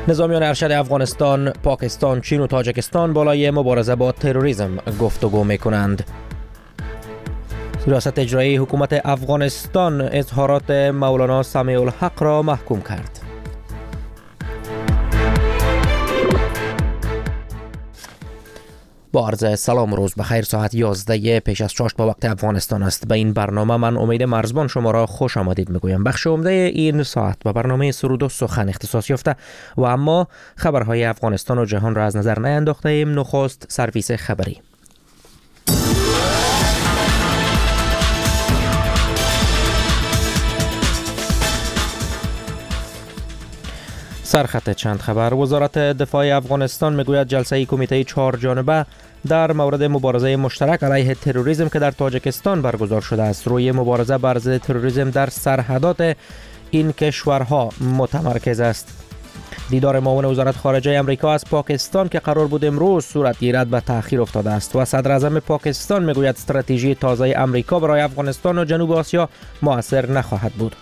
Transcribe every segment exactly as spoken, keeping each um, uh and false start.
نظامیان ارشد افغانستان، پاکستان، چین و تاجیکستان بالای مبارزه با تروریسم گفتگو می‌کنند. ریاست اجرایی حکومت افغانستان اظهارات مولانا سمیع الحق را محکوم کرد. با عرض سلام و روز بخیر. ساعت یازده پیش از چاشت با وقت افغانستان است. به این برنامه من امید مرزبان شما را خوش آمدید میگویم. بخش عمده این ساعت با برنامه سرود و سخن اختصاص یافته و اما خبرهای افغانستان و جهان را از نظر نینداخته ایم. نخست سرویس خبری. سرخط چند خبر. وزارت دفاع افغانستان میگوید جلسه کمیته چهار جانبه در مورد مبارزه مشترک علیه تروریسم که در تاجیکستان برگزار شده است روی مبارزه بر ضد تروریسم در سرحدات این کشورها متمرکز است. دیدار معاون وزارت خارجه آمریکا از پاکستان که قرار بود امروز صورت گیرد به تأخیر افتاده است و صدر اعظم پاکستان میگوید استراتژی تازه آمریکا برای افغانستان و جنوب آسیا مؤثر نخواهد بود.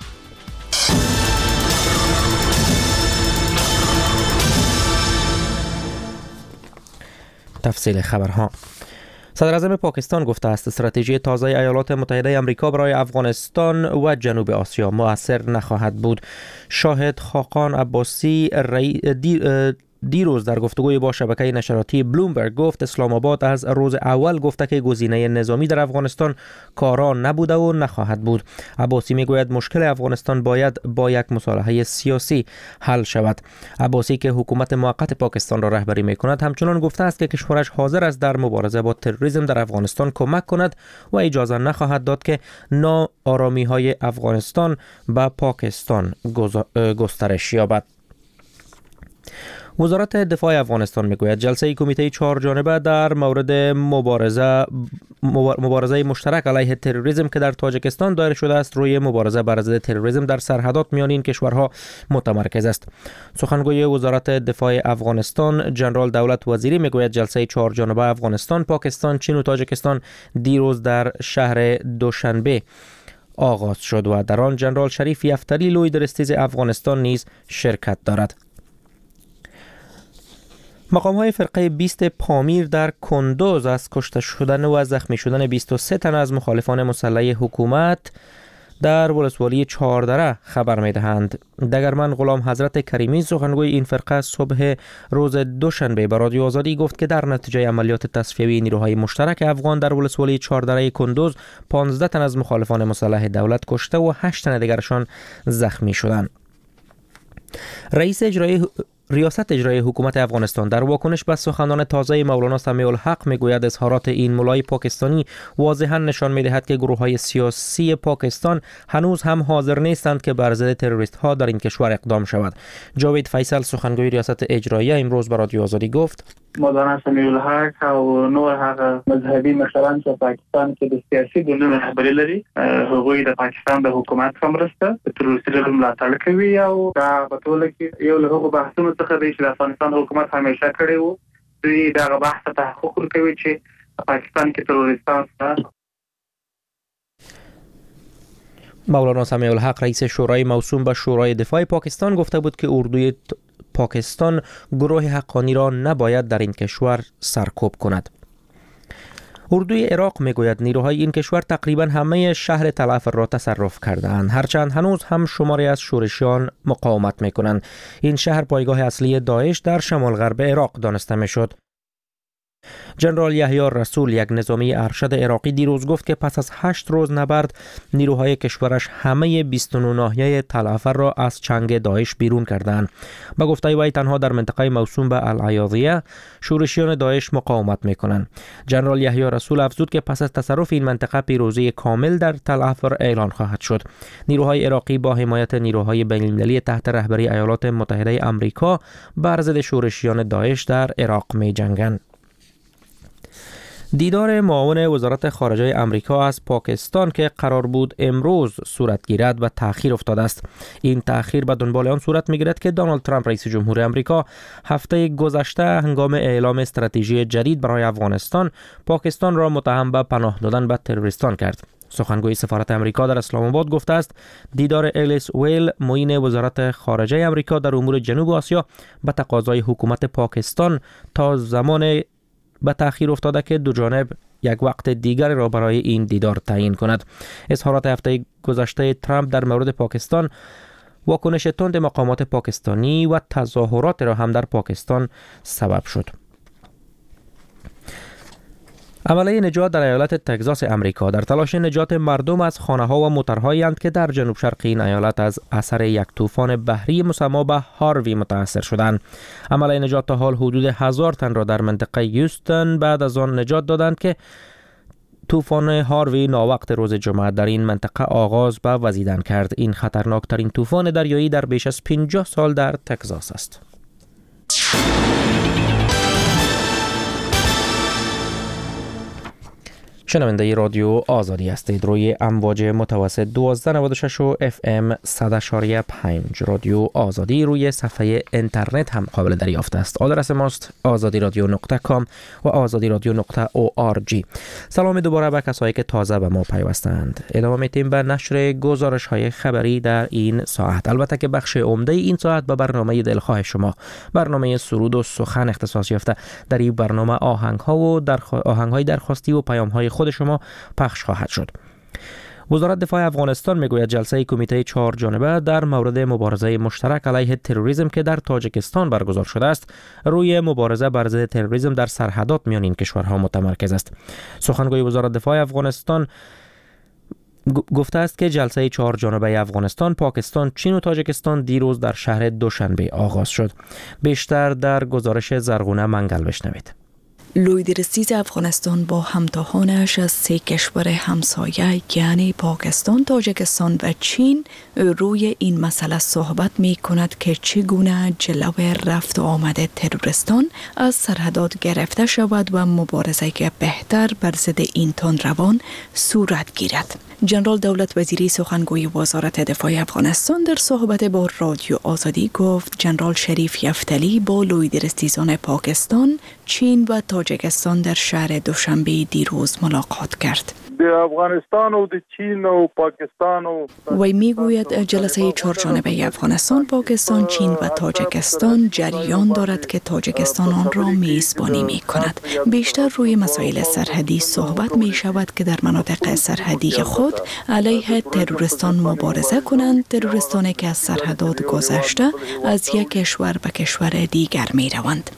تفصیل خبرها. صدر اعظم پاکستان گفته است استراتژی تازه ایالات متحده آمریکا برای افغانستان و جنوب آسیا مؤثر نخواهد بود. شاهد خاقان عباسی دیروز در گفتگوی با شبکه نشراتی بلومبرگ گفت اسلام آباد از روز اول گفته که گزینه نظامی در افغانستان کارا نبوده و نخواهد بود. عباسی میگوید مشکل افغانستان باید با یک مصالحه سیاسی حل شود. عباسی که حکومت موقت پاکستان را رهبری میکند همچنان گفته است که کشورش حاضر است در مبارزه با تروریسم در افغانستان کمک کند و اجازه نخواهد داد که ناآرامی های افغانستان به پاکستان گسترش یابد. وزارت دفاع افغانستان میگوید جلسه کمیته چهار جانبه در مورد مبارزه مبارزه مشترک علیه تروریسم که در تاجیکستان دایر شده است روی مبارزه بر ضد تروریسم در سرحدات میان این کشورها متمرکز است. سخنگوی وزارت دفاع افغانستان جنرال دولت وزیری میگوید جلسه چهار جانبه افغانستان، پاکستان، چین و تاجیکستان دیروز در شهر دوشنبه آغاز شد و در آن جنرال شریف یفتری لوی درستیز افغانستان نیز شرکت دارد. مقام‌های فرقه بیست پامیر در کندوز از کشته شدن و زخمی شدن بیست و سه تن از مخالفان مسلح حکومت در ولسوالی چهاردره خبر می‌دهند. دگرمن غلام حضرت کریمی سخنگوی این فرقه صبح روز دوشنبه به رادیو آزادی گفت که در نتیجه عملیات تصفیه‌ای نیروهای مشترک افغان در ولسوالی چهاردره کندوز پانزده تن از مخالفان مسلح دولت کشته و هشت تن دیگرشان زخمی شدند. رئیس اجرایی ریاست اجرایی حکومت افغانستان در واکنش به سخنان تازه مولانا سمیع الحق میگوید اظهارات این مولای پاکستانی واضحا نشان میدهد که گروه‌های سیاسی پاکستان هنوز هم حاضر نیستند که بر ضد تروریست‌ها در این کشور اقدام شود. جاوید فیصل سخنگوی ریاست اجرایی امروز به رادیو آزادی گفت مولانا سمیع الحق او نور هغه مذهبي مشران چې پاکستان کې د سیاسي ګوندونو رهبري لري هغوی د پاکستان د حکومت سره مرسته تروریستانو ملاتړ کوي او دا په ټوله کې یو له هغو بحثونو څخه دی چې د افغانستان حکومت همیشه کړی وو. دوی دا بحث ته تحقق ورکوي چې پاکستان کې تروریستان سره. مولانا سمیع الحق رئیس شورای موسوم به شورای دفاع پاکستان گفته بود که اردوی پاکستان گروه حقانی را نباید در این کشور سرکوب کند. اردوی عراق میگوید نیروهای این کشور تقریبا همه شهر تل افر را تصرف کرده‌اند، هرچند هنوز هم شماری از شورشیان مقاومت میکنند. این شهر پایگاه اصلی داعش در شمال غرب عراق دانسته میشد. جنرال یحیی رسول یک نظامی ارشد عراقی دیروز گفت که پس از هشت روز نبرد نیروهای کشورش همه بیست و نه ناحیه تل افر را از چنگ داعش بیرون کردند. با گفته وی تنها در منطقه موسوم به العیاضیه شورشیان داعش مقاومت میکنند. جنرال یحیی رسول افزود که پس از تصرف این منطقه پیروزی کامل در تل افر اعلان خواهد شد. نیروهای عراقی با حمایت نیروهای بین‌المللی تحت رهبری ایالات متحده آمریکا بر ضد شورشیان داعش در عراق می‌جنگند. دیدار معاون وزارت خارجه آمریکا از پاکستان که قرار بود امروز صورت گیرد و تأخیر افتاده است. این تأخیر به دنبال آن صورت می‌گیرد که دونالد ترامپ رئیس جمهور آمریکا هفته گذشته هنگام اعلام استراتژی جدید برای افغانستان پاکستان را متهم به پناه دادن به تروریستان کرد. سخنگوی سفارت امریکا در اسلام آباد گفته است دیدار الیس ویل معین وزارت خارجه امریکا در امور جنوب آسیا به تقاضای حکومت پاکستان تا زمان به تأخیر افتاده که دو جانب یک وقت دیگر را برای این دیدار تعیین کند. اظهارات هفته گذشته ترامپ در مورد پاکستان واکنش تند مقامات پاکستانی و تظاهرات را هم در پاکستان سبب شد. عمله نجات در ایالت تگزاس امریکا در تلاش نجات مردم از خانه‌ها و موترهایی اند که در جنوب شرقی این ایالت از اثر یک طوفان بحری مسمى به هاروی متاثر شدند. عمله نجات تا حال حدود هزار تن را در منطقه هیوستن بعد از آن نجات دادند که طوفان هاروی ناوقت روز جمعه در این منطقه آغاز به وزیدن کرد. این خطرناکترین طوفان دریایی در بیش از پنجاه سال در تگزاس است. شنونده رادیو آزادی هستید. روی امواج متوسط دوازده نود و شش و اف ام صد و پنج رادیو آزادی روی صفحه اینترنت هم قابل دریافت است. آدرس ماست آزادی رادیو نقطه کام و آزادی رادیو نقطه او آر جی. سلام دوباره به کسایی که تازه به ما پیوستند. ادامه میتیم به نشر گزارش های خبری در این ساعت. البته که بخش عمده این ساعت به برنامه دلخواه شما، برنامه سرود و سخن اختصاص یافته. در این برنامه آهنگ ها و در آهنگ های درخواستی و پیام های خود شما پخش خواهد شد. وزارت دفاع افغانستان میگوید جلسه کمیته چهار جانبه در مورد مبارزه مشترک علیه تروریسم که در تاجیکستان برگزار شده است روی مبارزه بر ضد تروریسم در سرحدات میان این کشورها متمرکز است. سخنگوی وزارت دفاع افغانستان گفته است که جلسه چهار جانبه افغانستان، پاکستان، چین و تاجیکستان دیروز در شهر دوشنبه آغاز شد. بیشتر در گزارش زرغونه منگل بشنوید. لویدرسیز افغانستان با همتاهانش از سه کشور همسایه یعنی پاکستان، تاجیکستان و چین روی این مسئله صحبت می کند که چگونه جلو رفت و آمد تروریستان از سرحدات گرفته شود و مبارزه بهتر بر ضد این تندروان صورت گیرد. جنرال دولت وزیری سخنگوی وزارت دفاع افغانستان در صحبت با رادیو آزادی گفت جنرال شریف یفتلی با لویدرسیزان پاکستان، چین و تاجیکستان در شهر دوشنبه دیروز ملاقات کرد. د افغانستان و د چین و پاکستان و وی میگوید جلسه چهارجانبه افغانستان، پاکستان، چین و تاجیکستان جریان دارد که تاجیکستان آن را میزبانی می کند. بیشتر روی مسائل سرحدی صحبت می شود که در مناطق سرحدی خود علیه تروریستان مبارزه کنند، تروریستانی که از سرحدات گذشته از یک کشور به کشور دیگر می روند.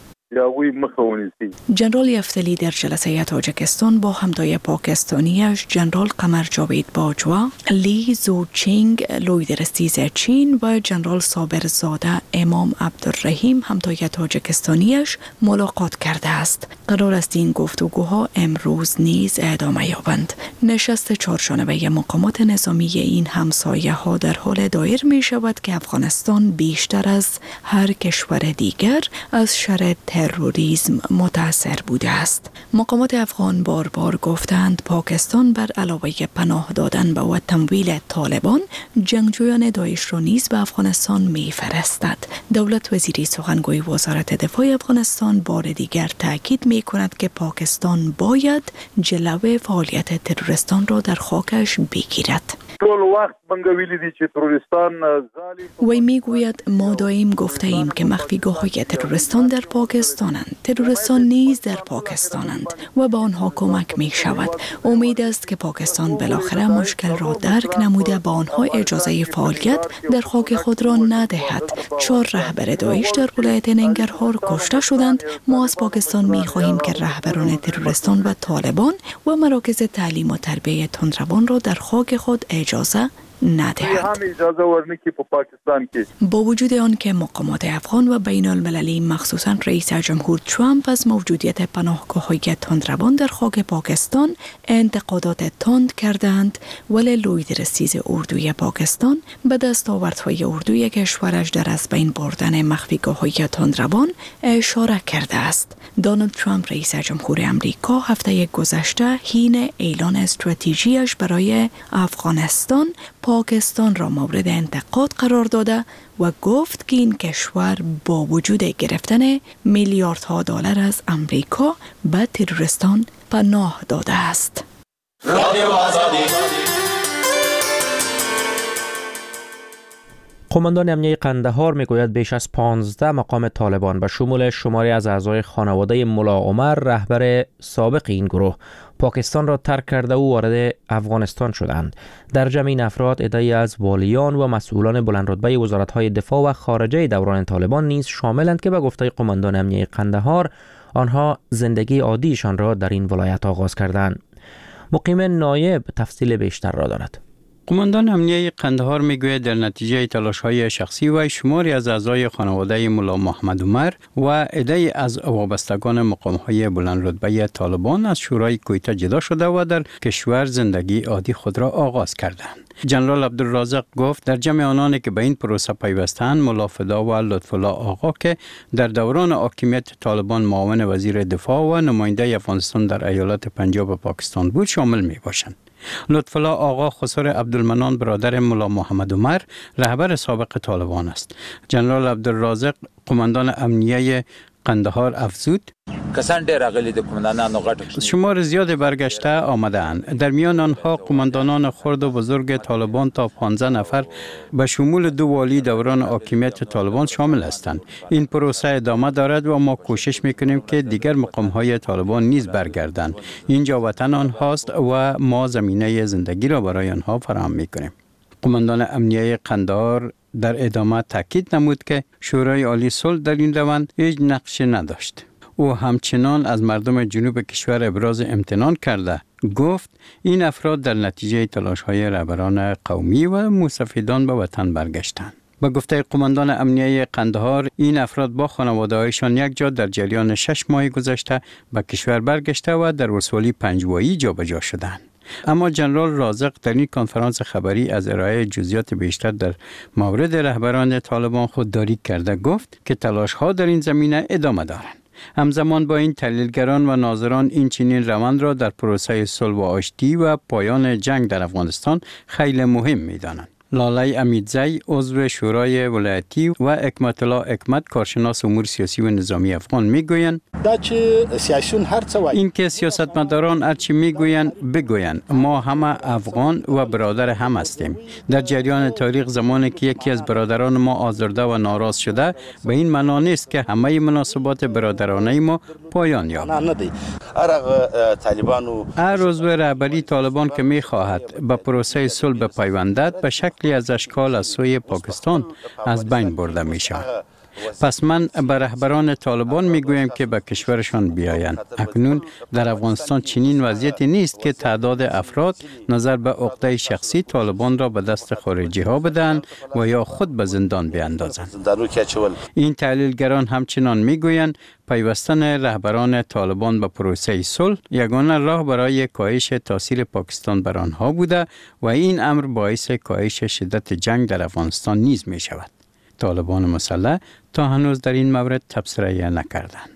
جنرال یفتلی در جلسه تاجیکستان با همتای پاکستانیش جنرال قمر جاوید باجوا، لی زوچینگ لویدرسیز چین و جنرال صابر زاده امام عبدالرحیم همتای تاجیکستانیش ملاقات کرده است. قرار است این گفتگوها امروز نیز ادامه یابند. نشست چهارجانبه مقامات نظامی این همسایه ها در حال دایر می شود که افغانستان بیشتر از هر کشور دیگر از شر تروریسم متاثر بوده است. مقامات افغان بار بار گفتند پاکستان بر علاوه پناه دادن به و تمویل طالبان، جنگجویان داعش را نیز به افغانستان می‌فرستد. دولت وزیری سخنگوی وزارت دفاع افغانستان بار دیگر تاکید می‌کند که پاکستان باید جلوی فعالیت تروریستان را در خاکش بگیرد. وی میگوید ما دائم گفته ایم که مخفیگاه های تروریستان در پاکستانند. تروریستان نیز در پاکستانند و به آنها کمک می شود. امید است که پاکستان بالاخره مشکل را درک نموده با آنها اجازه فعالیت در خاک خود را ندهد. چهار رهبر داعش در ولایت ننگرهار کشته شدند. ما از پاکستان می خواهیم که رهبران تروریستان و طالبان و مراکز تعلیم و تربیت تندروان را در خاک خود اجازه ندهد. با وجود آن که مقامات افغان و بین المللی مخصوصا رئیس جمهور ترامپ از موجودیت پناهگاه‌های تندروان در خاک پاکستان انتقادات تند کردند، ولی لویدرسیز اردوی پاکستان به دستاوردهای اردوی کشورش در از بین بردن مخفیگاه‌های تندروان اشاره کرده است. دونالد ترامپ رئیس جمهور امریکا هفته گذشته حین اعلان استراتژیش برای افغانستان پاکستان را مورد انتقاد قرار داده و گفت که این کشور با وجود گرفتن میلیاردها دلار از امریکا به تروریستان پناه داده است. رادیو آزادی قماندان امنیه قندهار میگوید بیش از پانزده مقام طالبان به شمول شماری از اعضای خانواده ملا عمر رهبر سابق این گروه پاکستان را ترک کرده و وارد افغانستان شدند. در جمع این افراد عده‌ای از والیان و مسئولان بلندرتبه وزارت‌های دفاع و خارجه دوران طالبان نیز شاملند که به گفته قماندان امنیه قندهار آنها زندگی عادیشان را در این ولایت آغاز کردند. مقیم نایب تفصیل بیشتر را دارد. قماندان امنیه قندهار میگوید در نتیجه تلاش‌های شخصی و شماری از اعضای خانواده ملا محمد عمر و عده‌ای از وابستگان مقام‌های بلندرتبه طالبان از شورای کویته جدا شده و در کشور زندگی عادی خود را آغاز کردند. جنرال عبدالرازق گفت در جمع آنانی که به این پروسه پیوستند ملا فدا و لطف‌الله آقا که در دوران حاکمیت طالبان معاون وزیر دفاع و نماینده افغانستان در ایالت پنجاب پاکستان بود شامل میباشند. لطف‌الله آقا خسر عبدالمنان برادر ملا محمد عمر رهبر سابق طالبان است. جنرال عبدالرازق قماندان امنیه قندهار افزود کسان ډیر راغلي د قومندانانو غټ شمار زیاد برگشته آمده‌اند. در میان آنها قماندانان خرد و بزرگ طالبان تا پانزده نفر به شمول دو والی دوران حاکمیت طالبان شامل هستند. این پروسه ادامه دارد و ما کوشش میکنیم که دیگر مقام‌های طالبان نیز برگردند. اینجا وطن آنهاست و ما زمینه زندگی را برای آنها فراهم میکنیم. قماندان امنیه قندهار در ادامه تاکید نمود که شورای عالی صلح در این روند هیچ نقشی نداشت. او همچنان از مردم جنوب کشور ابراز امتنان کرده. گفت این افراد در نتیجه تلاش‌های رهبران قومی و موسفیدان به وطن برگشتند. با گفته قماندان امنیه قندهار این افراد با خانواده‌هایشان یک جا در جریان شش ماه گذشته به کشور برگشته و در ولسوالی پنجوایی جابجا شدند. اما جنرال رازق در این کنفرانس خبری از ارائه جزئیات بیشتر در مورد رهبران طالبان خودداری کرده گفت که تلاش‌ها در این زمینه ادامه دارند. همزمان با این تحلیلگران و ناظران این چنین روند را در پروسه صلح و آشتی و پایان جنگ در افغانستان خیلی مهم می‌دانند. لاله امیدزی عضو شورای ولایتی و حکمت الله حکمت کارشناس امور سیاسی و نظامی افغان میگویند این که سیاستمداران هرچی میگویند بگویند ما همه افغان و برادر هم هستیم. در جریان تاریخ زمانی که یکی از برادران ما آزرده و ناراض شده به این معنا نیست که همه مناسبات برادرانه ما پایان یابد. هر عضو رهبری طالبان که میخواهد به پروسه صلح بپیوندد به شکل از اشکال از سوی پاکستان از بین برده می شود. پس من به رهبران طالبان می گویم که به کشورشان بیایند. اکنون در افغانستان چنین وضعیتی نیست که تعداد افراد نظر به عقده شخصی طالبان را به دست خارجی ها بدن و یا خود به زندان بیاندازند. این تحلیلگران همچنان می گویند پیوستن رهبران طالبان به پروسه صلح یگانه راه برای کاهش تاثیر پاکستان بر آنها بوده و این امر باعث کاهش شدت جنگ در افغانستان نیز می شود. طالبان مسلح تا هنوز در این مورد تبصره نکردند.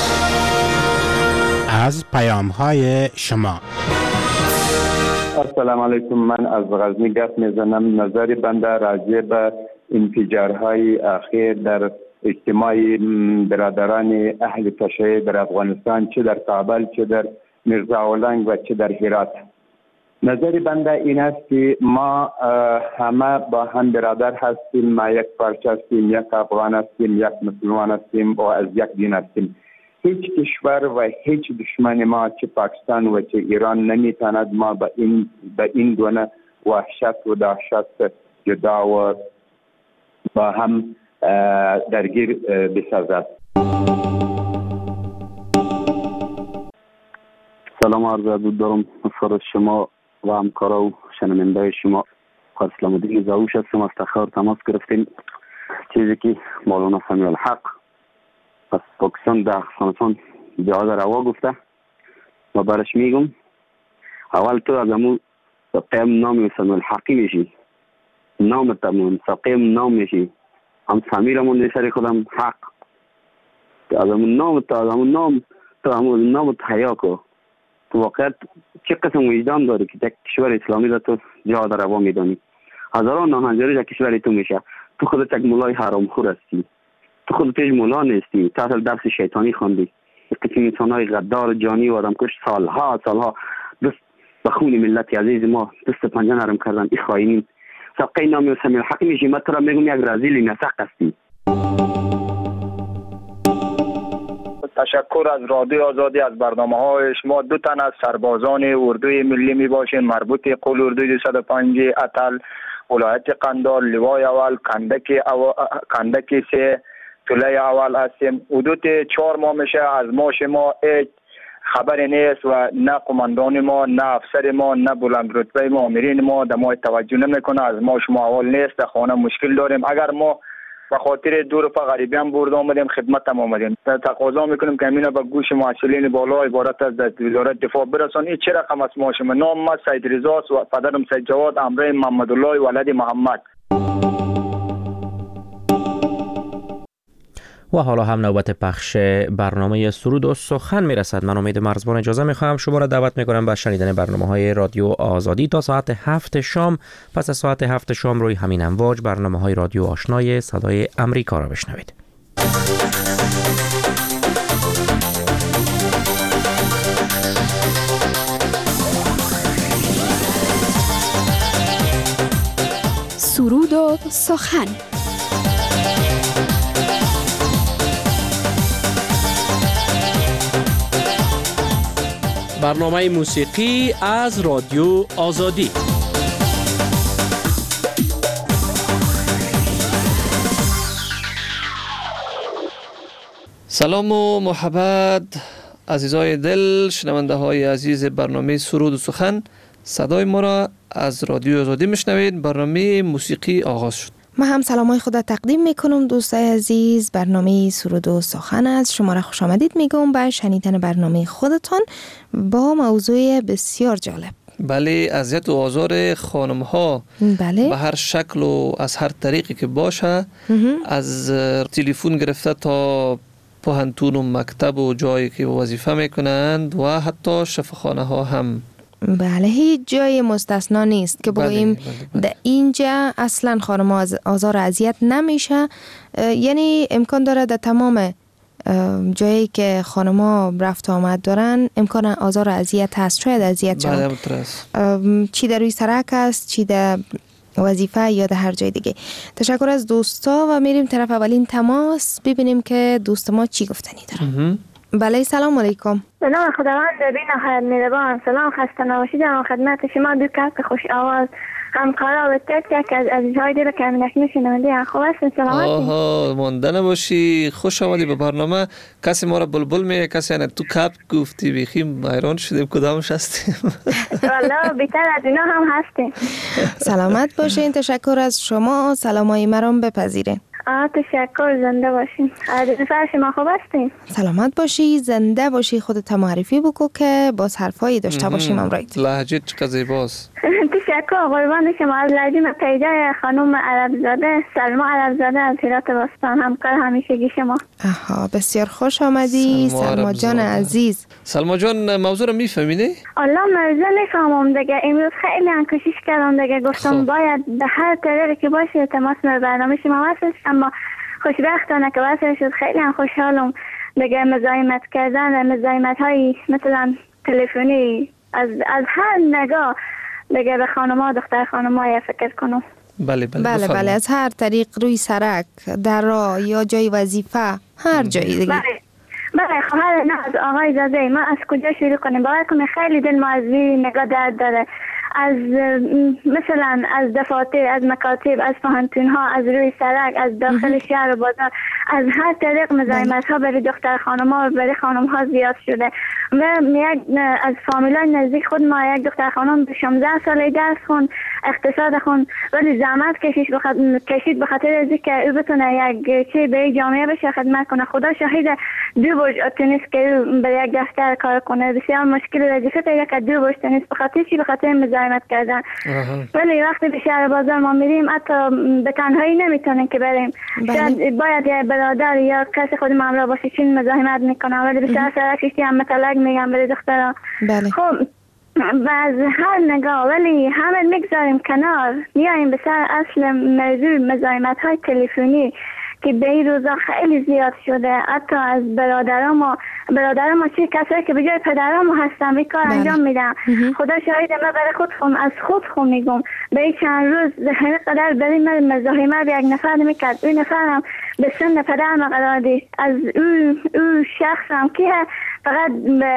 از پیام‌های شما. السلام علیکم، من از غزنی گپ میزنم. نظر بنده راجع به انفجارهای اخیر در اجتماع برادران اهل تشیع در افغانستان، چه در کابل، چه در میرزاولنگ و چه در هرات. نظر بنده این است که ما همه با هم برادر هستیم، ما یک پارچه هستیم، یک افغان هستیم، یک مسلمان هستیم و از یک دین هستیم. هیچ کشور و هیچ دشمن ما چه پاکستان و چه ایران نمیتواند ما به این به این گونه وحشت و دهشت جدا و با هم درگیر بسازد. سلام عرض ادب دارم خدمت شما و همکارا و شنونده شما. اسلام الدین زاوش هستم. از تخار تماس گرفتیم. چیزی که مولانا سمیع الحق از پاکستان در افغانستان جهاد روا گفته و برش میگم اول تو از امو سقیم نام سمیع الحقی میشی، نام تمون سقیم نام میشی، هم سمیع رمون سر خودم حق از امو نام تا از امو نام تو همو نام حیا کو. تو واقعیت چه قسم وجدان داری که یک کشور اسلامی را تو جهاد روا میدانی؟ هزاران ناهنجاری در کشور تو میشه. تو خودت یک مولای حرامخور هستی، تو خودت یک مولا نیستی، تو اصل درس شیطانی خواندی. یک قسم انسانهای غدار جانی و آدمکش سالها سالها دست به خون ملت عزیز ما دست پنجه نرم کردن. این خائنین ساقه نامی و سمیع الحق میشی. من تو را میگم یک رازیل نسق هستی. تشکر از رادیو آزادی از برنامه‌های شما. دو تن از سربازان اردوی ملی می باشین مربوط قول اردوی دویست و پنج اتل ولایت قندار لوای اول کندک او... کندک سه طلای اول هستیم. حدود چهار ماه میشه از ما شما هیچ خبری نیست و نه قماندان ما نه افسر ما نه بلند رتبه ما آمرین ما در ما توجه نمیکنه. از ما شما اول نیست، در خانه مشکل داریم. اگر ما به خاطر دور پا غریبیان برد آمدیم خدمت هم آمدیم، تقاضا میکنیم که امینه به گوش مسئولین بالا عبارت از وزارت دفاع برسان. این چه رقم است ما شما؟ نام ما سید رضا و پدرم سید جواد امره محمد الله ولد محمد. و حالا هم نوبت پخش برنامه سرود و سخن میرسد. من امید مرزبان اجازه میخواهم شما را دعوت میکنم به شنیدن برنامه های رادیو آزادی تا ساعت هفت شام. پس از ساعت هفت شام روی همین امواج برنامه های رادیو آشنای صدای امریکا را بشنوید. سرود و سخن. برنامه موسیقی از رادیو آزادی. سلام و محبت عزیزای دل، شنونده های عزیز برنامه سرود و سخن. صدای ما را از رادیو آزادی میشنوید. برنامه موسیقی آغاز شد. ما هم سلامای خود تقدیم میکنم دوستای عزیز. برنامه سرود و سخن است. شما را خوش آمدید میگم به شنیدن برنامه خودتان با موضوع بسیار جالب. بله، اذیت و آزار خانم ها بله. به هر شکل و از هر طریقی که باشه، از تلفن گرفته تا پوهنتون و مکتب و جایی که وظیفه میکنند و حتی شفاخانه ها هم. بله، هیچ جای مستثنا نیست که بگوییم بله، بله، بله. در اینجا اصلا خانم ها آزار و اذیت نمیشه. یعنی امکان داره در تمام جایی که خانم ها رفت آمد دارن امکان آزار و اذیت هست. شاید اذیت شد بله، چی در روی سرک است، چی در وظیفه یا در هر جای دیگه. تشکر از دوستا و میریم طرف اولین تماس ببینیم که دوست ما چی گفتنی دارن. بله، سلام علیکم. سلام خداوند بین خیر میربان. سلام خسته نباشید. در خدمت شما دو کس خوش آواز همکارا و تک تک از عزیزهای دل که همینک میشنونده خوب هستین. سلامتی. آها، مانده نباشی. خوش آمدی به برنامه. کسی ما را بلبل میگه، کسی نه تو کپ گفتی. بیخیم حیران شدیم کدامش هستیم. والله بیتر از اینا هم هستیم. سلامت باشین. تشکر از شما. سلامای مرام بپذیرین. آه تشکر. زنده باشین. عزیزفر شما خوب هستین؟ سلامت باشی، زنده باشی. خودت معرفی بکو که باز حرفایی داشته باشیم امروز. لهجه چقدر زیباست. تشکر قربان شما. از لهجه پیدا خانم عربزاده سلما عربزاده از هرات باستان، همکار همیشگی شما. آها، بسیار خوش آمدی سلما جان عزیز. سلما جان، موضوع رو میفهمیدی؟ الله موضوع نفهمم دیگه. امروز خیلی هم کوشش کردم دیگه، گفتم باید به هر طریقی که باشه تماس به برنامه شما وصل، اما خوشبختانه که وصل شد. خیلی هم خوشحالم دیگه. مزاحمت کردن مزاحمت های مثلا تلفنی از از هر نگاه دیگه به خانم‌ها دختر خانم‌ها فکر کنم. بله بله بله بله از هر طریق، روی سرک، در راه یا جای وظیفه، هر جایی دیگه. بله بله. خواهر نه از آقای زاده ما از کجا شروع کنیم؟ باور کنید خیلی دل ما از نگاه درد داره. از مثلا از دفاتر، از مکاتب، از پوهنتون ها، از روی سرک، از داخل شهر و بازار، از هر طریق مزاحمت ها برای دختر خانم ها و برای خانم ها زیاد شده. و یک از فامیلای نزدیک خود ما یک دختر خانم به شانزده ساله درس خون، اقتصاد خون، ولی زحمت کشید بخاطر کشید به خاطر از که او بتونه یک چی به جامعه بشه خدمت کنه. خدا شاهد دو برج تنیس که برای یک دفتر کار کنه بسیار مشکل وظیفه پیدا کرد. دو برج تنیس به خاطر چی؟ به خاطر مزاحمت کردن. ولی وقتی به شهر بازار ما میریم حتی به تنهایی نمیتونیم که بریم. شاید باید یا برادر یا کسی خود همراه باشه چون مزاحمت میکنه. ولی به سر سرکشتی هم مطلق میگم برای دخترها. بله. خب و از هر نگاه ولی همه میگذاریم کنار، میاییم به سر اصل موضوع مزاحمت های تلفنی که به این روزا خیلی زیاد شده. حتی از برادرام و برادرام و چه کسایی که به جای پدرام هستن این کار انجام میدن. خدا شاید من برای خود خون از خود خون میگم به این چند روز همه قدر برای من مزاحمت به یک نفر نمیکرد. اون نفرم به سن پدرم قرار دید. از اون او شخصم که فقط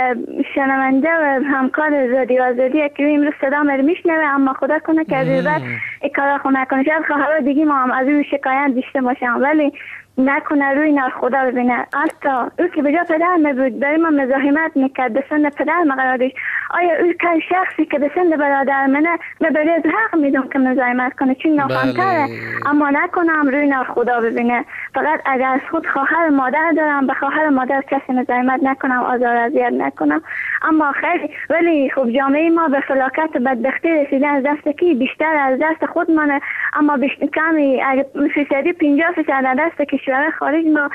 شنونده و همکار رادیو آزادی که امروز صدا رو میشنوه، اما خدا کنه که از بعد این کارا خود نکنه. شاید خواهر دیگه ما هم از اون شکایت داشته باشم، ولی نکنه روی نار خدا ببینه. حتی او که به جا پدر میبود برای ما مزاحمت میکرد، به سن پدر مقرار داشت. آیا او که شخصی که به سن برادر منه من برای از حق میدونم که مزاحمت کنه چون ناخوانتره، اما نکنم روی نار خدا ببینه. فقط اگر از خود خواهر مادر دارم به خواهر مادر کسی مزاحمت نکنم، آزار اذیت نکنم. اما خیلی ولی خب جامعه ما به فلاکت و بدبختی رسیده از دست کی؟ بیشتر از دست خود منه. اما بیشتر کمی فیصدی پنجاه فیصد از دست کشور خارج ما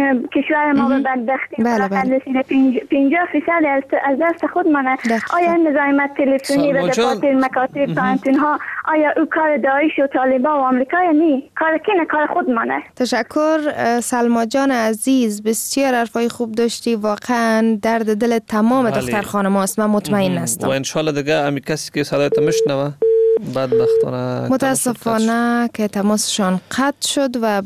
کشور ما به بدبختی فلاکت رسیده. پنجاه فیصد از دست خود منه. آیا این نظامت تلفنی به دفاتر مکاتب پانتون ها آیا او کار داعش و طالبان و آمریکا یا نی؟ کار کی نه؟ کار خود منه. تشکر سلما جان عزیز، بسیار حرفای خوب داشتی. واقعا درد دل تمام دختر خانم هاست، من مطمئن هستم. و انشالله دیگه امی کسی که صدایت میشنوه بدبختانه متاسفانه که تماسشان قطع شد و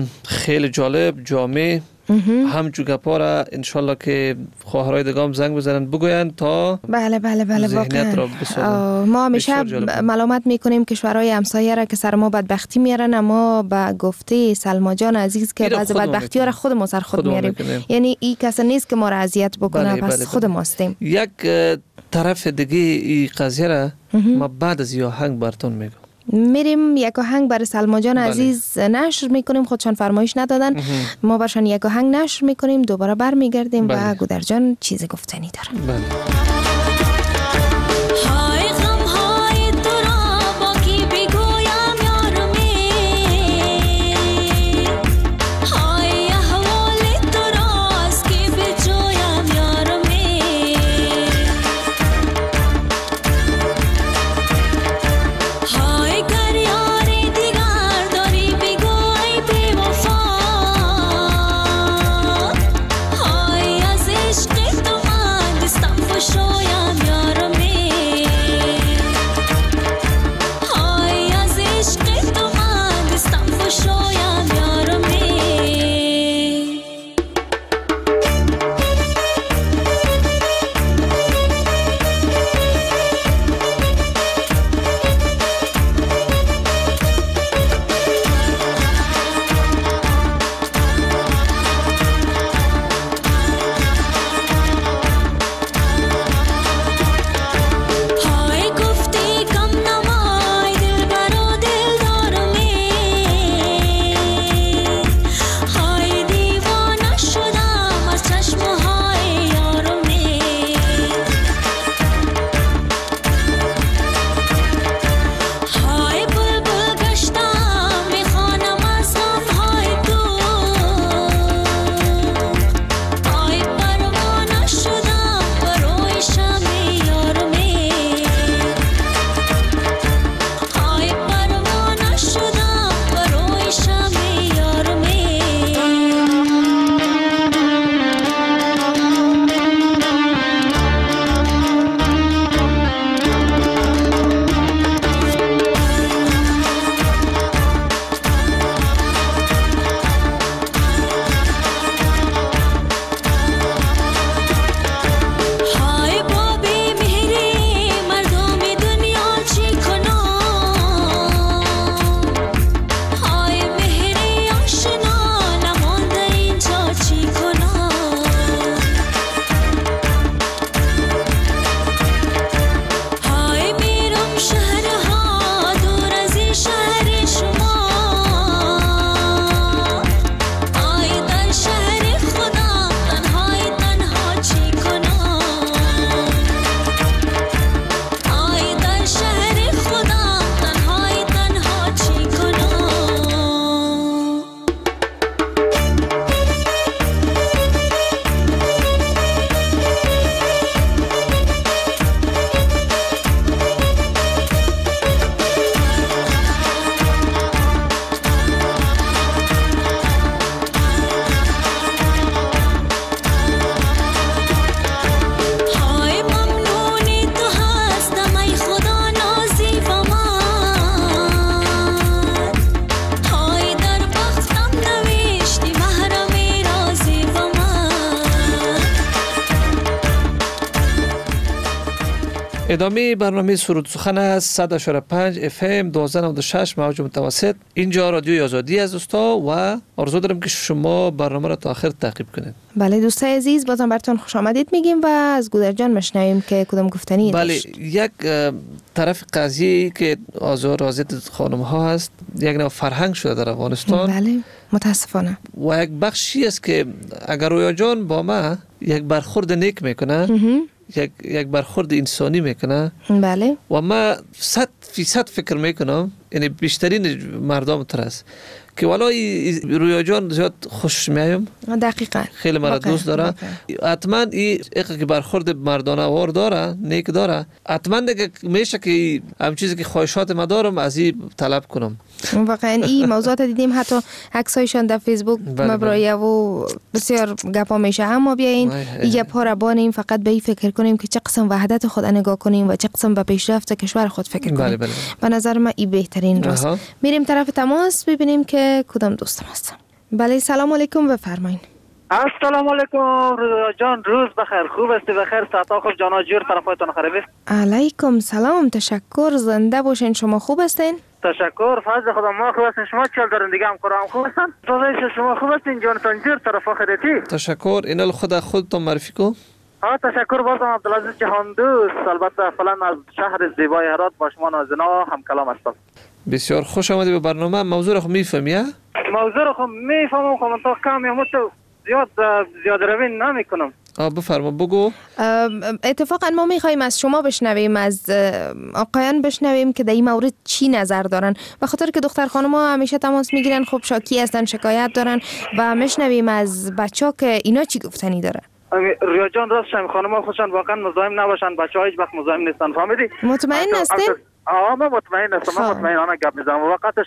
خیلی جالب جامع همجور گپا را انشالله که خواهرای دیگه هم زنگ بزنن بگوین تا بله بله بله واقعا ما همیشه ملامت میکنیم کشورهای همسایه را که سر ما بدبختی میارن، اما با گفته سلما جان عزیز که بعضی بدبختی ها را خود ما سر خود میاریم. یعنی این کسی نیست که ما را اذیت بکنه، بله، پس بله خود ماستیم. یک طرف دیگه این قضیه را ما بعد از یه آهنگ براتون میگم. میریم یک آهنگ برای سلما جان عزیز نشر میکنیم، خودشان فرمایش ندادن. ما برشان یک آهنگ نشر میکنیم، دوباره برمیگردیم و گودر جان چیز گفتنی داره. بله. شو ادامه برنامه سرود سخن از صد و پنج اف ام دوازده نود و شش موج متوسط. اینجا رادیوی آزادی از دوستا و آرزو دارم که شما برنامه را تا آخر تعقیب کنید. بله دوستای عزیز، بازم براتون خوش آمدید میگیم و از گودر جان مشنویم که کدام گفتنی بله داشت. یک طرف قضیه که آزار اذیت خانم ها هست یک نوع فرهنگ شده در افغانستان. بله متاسفانه. و یک بخشی است که اگر رویا جان با ما یک برخورد نیک میکنه، یک یک برخورد انسانی میکنه، بله، و ما صد فیصد فکر میکنم یعنی بیشترین مردم تر است که والله رویا جان زیاد خوش میایم. دقیقاً خیلی مرا دوست داره. حتما این که برخورد مردانه وار داره، نیک داره. حتما دیگه میشه که هم چیزی که خواهشات ما دارم از این طلب کنم. واقعا این موضوعات دیدیم، حتی عکسایشان در فیسبوک مبرایه و بسیار گپا میشه. اما بیاین این گپا را بانیم فقط به این فکر کنیم که چه قسم وحدت خود نگاه کنیم و چه قسم به پیشرفت کشور خود فکر کنیم. بله بله. به نظر من این بهترین راست. میریم طرف تماس ببینیم که کدام دوستم هستم. بله سلام علیکم، بفرمایید. السلام علیکم جان، روز بخیر، خوب هستی؟ بخیر، ساعت خوب جانا جور طرفایتون خراب است؟ علیکم سلام، تشکر، زنده باشین. شما خوب هستین؟ تشکر، فضل خدا ما خوب هستین. شما چل دارین دیگه هم کرام خوب هستن؟ روزایش شما خوب هستین جانتان جور طرفا خیرتی؟ تشکر. اینال خدا خودتون معرفی کو. ها تشکر، بازم عبدالعزیز جهان دوست، البته فلان از شهر زیبای هرات با شما نازنا هم کلام هستم. بسیار خوش آمدید به برنامه. موضوع رو خب میفهمی؟ موضوع رو خب میفهمم، خب تا کم یا متو زیاد زیاد روی نمیکنم. آ بفرما بگو. اتفاقا ما میخوایم از شما بشنویم، از آقایان بشنویم که در این مورد چی نظر دارن، به خاطر که دختر خانم ها همیشه تماس میگیرن، خب شاکی هستن، شکایت دارن و میشنویم از بچا که اینا چی گفتنی دارن. ریا جان راست شم، خانم ها خوشن واقعا مزاحم نباشن، بچه ها هیچ وقت مزاحم نیستن، فهمیدی؟ مطمئن هستین؟ آه من مطمئن هستم، من مطمئنانه گپ میزنم. وقتش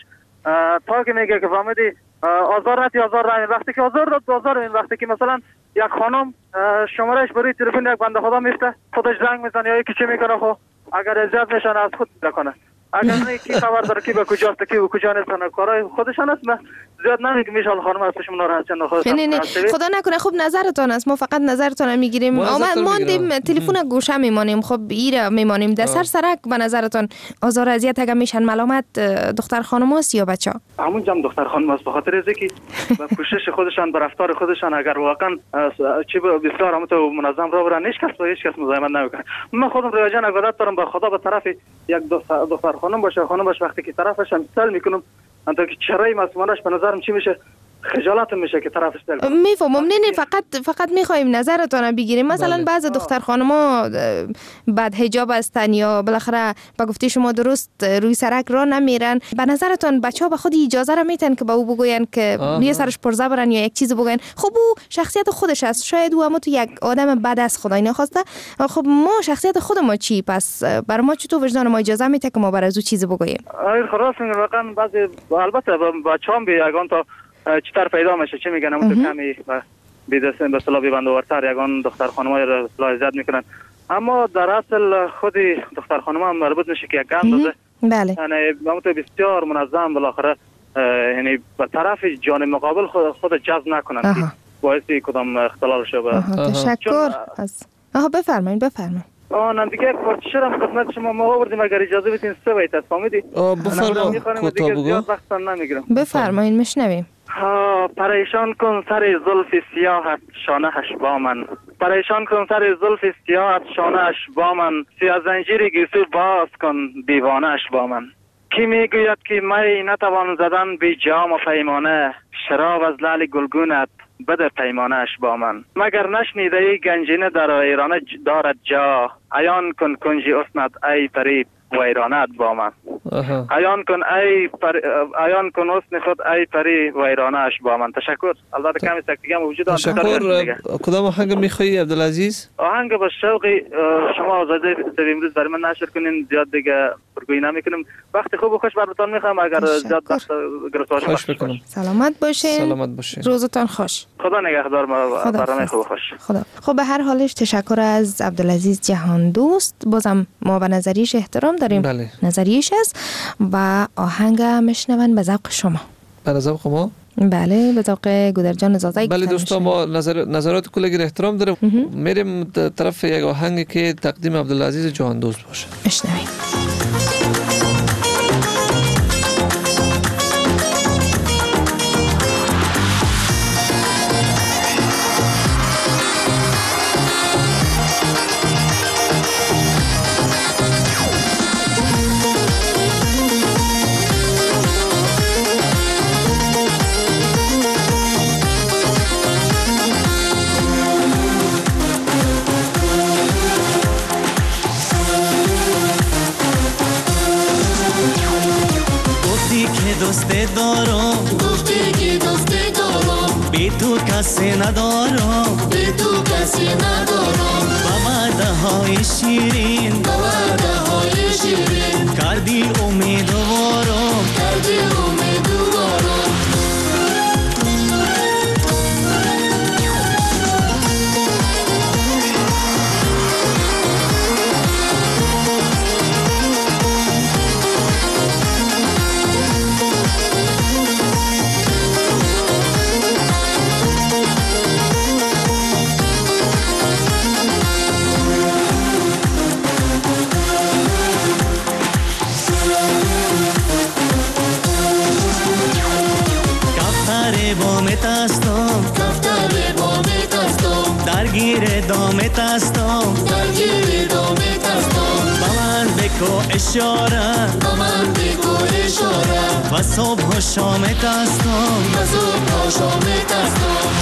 تا که میگه که فهمیدی آزار رتی آزار رای، وقتی که آزار داد آزار، این وقتی که مثلا یک خانم شمارهش بروی تلفن یک بنده خدا میفته، خودش زنگ میزنه یا یکی چی میکنه، خب اگر اذیت میشن از خود بکنه، اگر نه کی خبر داره کی به کجاست کی به کجا نیستن، کارای خودشان است. من زیاد نمیگم میشال خانم هستشون ناراحت شن خودش. نه نه خدا نکنه. خب نظرتون است، ما فقط نظرتون میگیریم. ما ماندیم تلفن گوشه میمانیم، خب ایره میمانیم در سر سرک. به نظرتون آزار اذیت اگه میشن ملامت دختر خانم است یا بچا؟ همون جام دختر خانم است، به خاطر اینکه با کوشش خودشان، با رفتار خودشان اگر واقعا چی بسیار هم تو منظم را برن، هیچ کس با هیچ کس مزاحمت نمیکنه. من خودم ریاجان عبادت دارم به خدا، به طرف یک دختر خانم باشه، خانم باشه، وقتی که طرفش هم سل میکنم انتا که چرای مسئولانش به نظرم چی میشه، خجالت میشه که طرفش سل کنم. میفهمم. نه نه فقط فقط میخوایم نظرتون بگیریم. مثلا بله. بعض دختر خانما بعد حجاب هستن یا بالاخره با گفته شما درست روی سرک را نمیرن، به نظرتون بچه‌ها به خود اجازه را میتن که با او بگوین که یه سرش پرزه برن یا یک چیز بگوین؟ خب او شخصیت خودش است، شاید او هم تو یک آدم بد از خدای نخواسته. خب ما شخصیت خود ما چی؟ پس بر ما چطور وجدان ما اجازه میده که ما بر از او چیز بگوییم؟ آره خلاص واقعا بعضی البته بچه‌ها به یگان تا چطور پیدا میشه چه میگن، اون تو کمی به دست به اصطلاح بندورتر یگان دختر خانمای را لایزت میکنن، اما در اصل خود دختر خانم هم مربوط میشه که یک گند داده. بله. یعنی اون تو بسیار منظم بالاخره یعنی به طرف جانب مقابل خود خود جذب نکنن که باعث کدام اختلال شه. تشکر. از آها بفرمایید بفرمایید. آن دیگه پرچشرم خدمت شما ما آوردیم، اگر اجازه بدین سه بیت است فهمیدی؟ بفرمایید کوتاه بگو. وقت نمیگیرم. بفرمایید میشنویم. ها پریشان کن سر زلف سیاهت شانه‌اش با من، پریشان کن سر زلف سیاهت شانه‌اش با من، سیاه زنجیر گیسو باز کن دیوانه‌اش با من. کی میگوید که می نتوان زدن بی جام و پیمانه، شراب از لعل گلگونت بده پیمانه‌اش با من. مگر نشنیده ای گنجینه در ایران دارد جا، عیان کن کنجی اسنت ای پری ویرانت با من. عیان کن ای پر... عیان کن حسن خود ای پری ویرانه‌اش با من. تشکر. البته کمی سکتگی هم وجود داره. تشکر. کدام آهنگ میخوایی عبدالعزیز؟ آهنگ با شوقی شما آزاده امروز برای من نشر کنین، زیاد دیگه پرگویی نمیکنم. وقتی خوب و خوش براتون میخوام، اگر زیاد وقت گرفتار خوش بکنم. سلامت باشین. سلامت باشین. روزتون خوش. خدا نگهدار. برنامه خوب خوش. خدا. خب به هر حالش تشکر از عبدالعزیز جهان دوست. بازم ما به نظریش احترام داریم. بله. نظریش است و آهنگ میشنون به ذوق شما. به ذوق ما. بله به ذوق گودرجان زازایی. بله دوستان ما نظر نظرات کلگی را احترام داریم. میریم طرف یک آهنگی که تقدیم عبدالعزیز جهاندوست باشه. بشنویم. دوسته دارم گفتی که دوسته دارم بی تو کسی ندارم بی تو کسی ندارم با وعده های شیرین با وعده های شیرین کردی امیدوارم کردی امیدوارم بامت هستم کفتر بامت هستم درگیر دامت هستم درگیر دامت هستم با من بکو اشاره با من بکو اشاره و صبح و شامت هستم و صبح و شامت هستم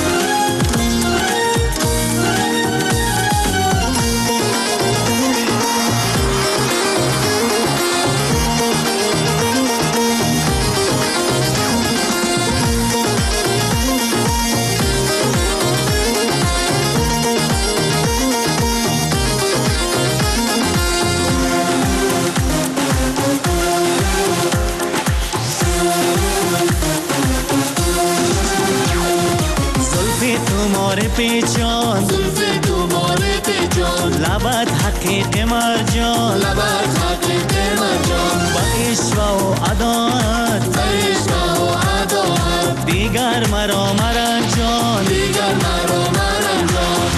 پیچان زلف تو مار پیچان لبت حقیق مرجان لبت حقیق مرجان با عشق و عدالت با عشق و عدالت دیگر مرا مرنجان دیگر مرا مرنجان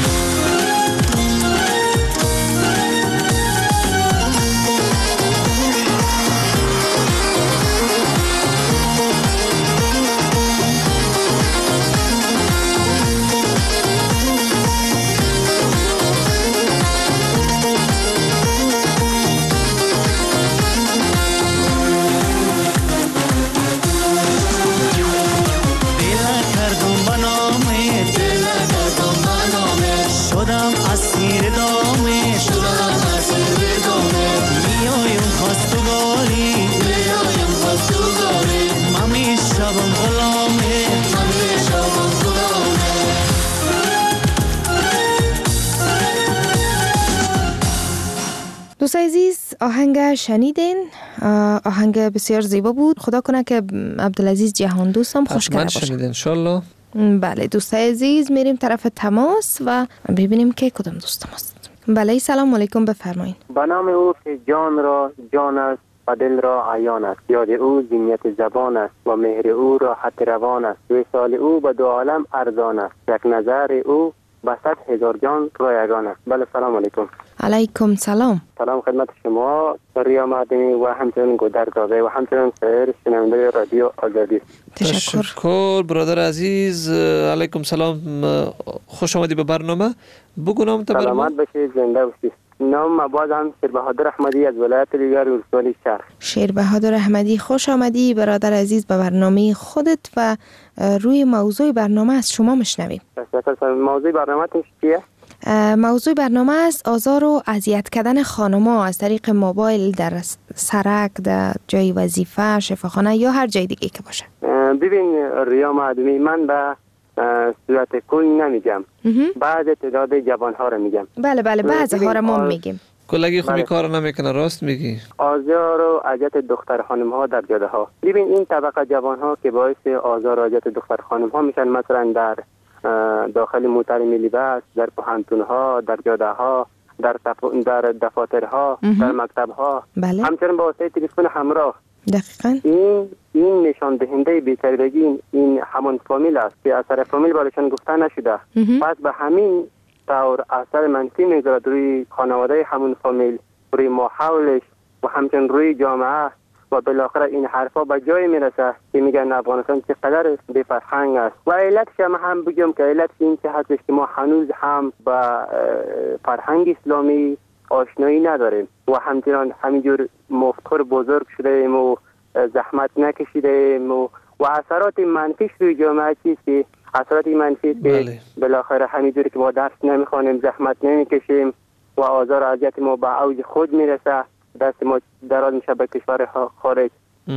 دوست عزیز آهنگ شنیدین، آهنگ بسیار زیبا بود. خدا کنه که عبدالعزیز جهاندوست هم خوش کرده باشه. شنیدین انشالله. بله دوست عزیز میریم طرف تماس و ببینیم که کدام دوست ماست. بله سلام علیکم بفرمایید. به نام او که جان را جان است و دل را عیان است، یاد او زینت زبان است و مهر او راحت روان است، وصال او به دو عالم ارزان است، یک نظر او به صد هزار جان رایگان است. بله سلام علیکم. علیکم سلام. سلام خدمت شما ریا مدنی و همچنین گودرزاده و همچنین سایر شنونده رادیو آزادی. تشکر. تشکر برادر عزیز. علیکم سلام، خوش آمدی به برنامه. بگو نام تو. سلامت باشید، زنده باشید. نام بازم شیر بهادر احمدی از ولایت دیگر ولسوالی شهر. شیر بهادر احمدی خوش آمدی برادر عزیز به برنامه خودت و روی موضوع برنامه از شما میشنویم. موضوع برنامه چیه؟ موضوع برنامه است آزار و اذیت کردن خانم‌ها از طریق موبایل در سرک، در جای وظیفه، شفاخانه یا هر جای دیگه که باشه. ببین ریا معدومی، من به صورت کل نمیگم، بعض تعداد جوان‌ها رو میگم. بله بله بعضی ها رو ما میگیم. کلگی خوبی کار نمیکنه، راست میگی. آزار و اذیت دختر خانم ها در جاده ها. ببین این طبقه جوان ها که باعث آزار و اذیت دختر خانم ها میشن، مثلا در داخل موتر ملی بس، در پوهنتون ها، در جاده ها، در در دفاتر ها، در مکتب ها، بله. همچنین با واسطه تلفن همراه دقیقاً این این نشان دهنده بی‌تربیتی این, این همون فامیل است که اثر فامیل برایشان گفته نشده. پس به همین طور اثر منفی میگذارد روی خانواده همون فامیل، روی ماحولش و همچنین روی جامعه و بالاخره این حرفا به جای میرسه که میگن افغانستان چقدر بی فرهنگ است. و علتش هم, هم بگم که علتش این که هستش که ما هنوز هم با فرهنگ اسلامی آشنایی نداریم و همچنان همینجور مفتخر بزرگ شدیم و زحمت نکشیدیم و, و اثرات منفیش روی جامعه چیست که اثرات منفی که بالاخره همینجوری که ما درس نمیخوانیم، زحمت نمیکشیم و آزار و اذیت ما به اوج خود میرسه، دست ما دراز میشه به کشور خارج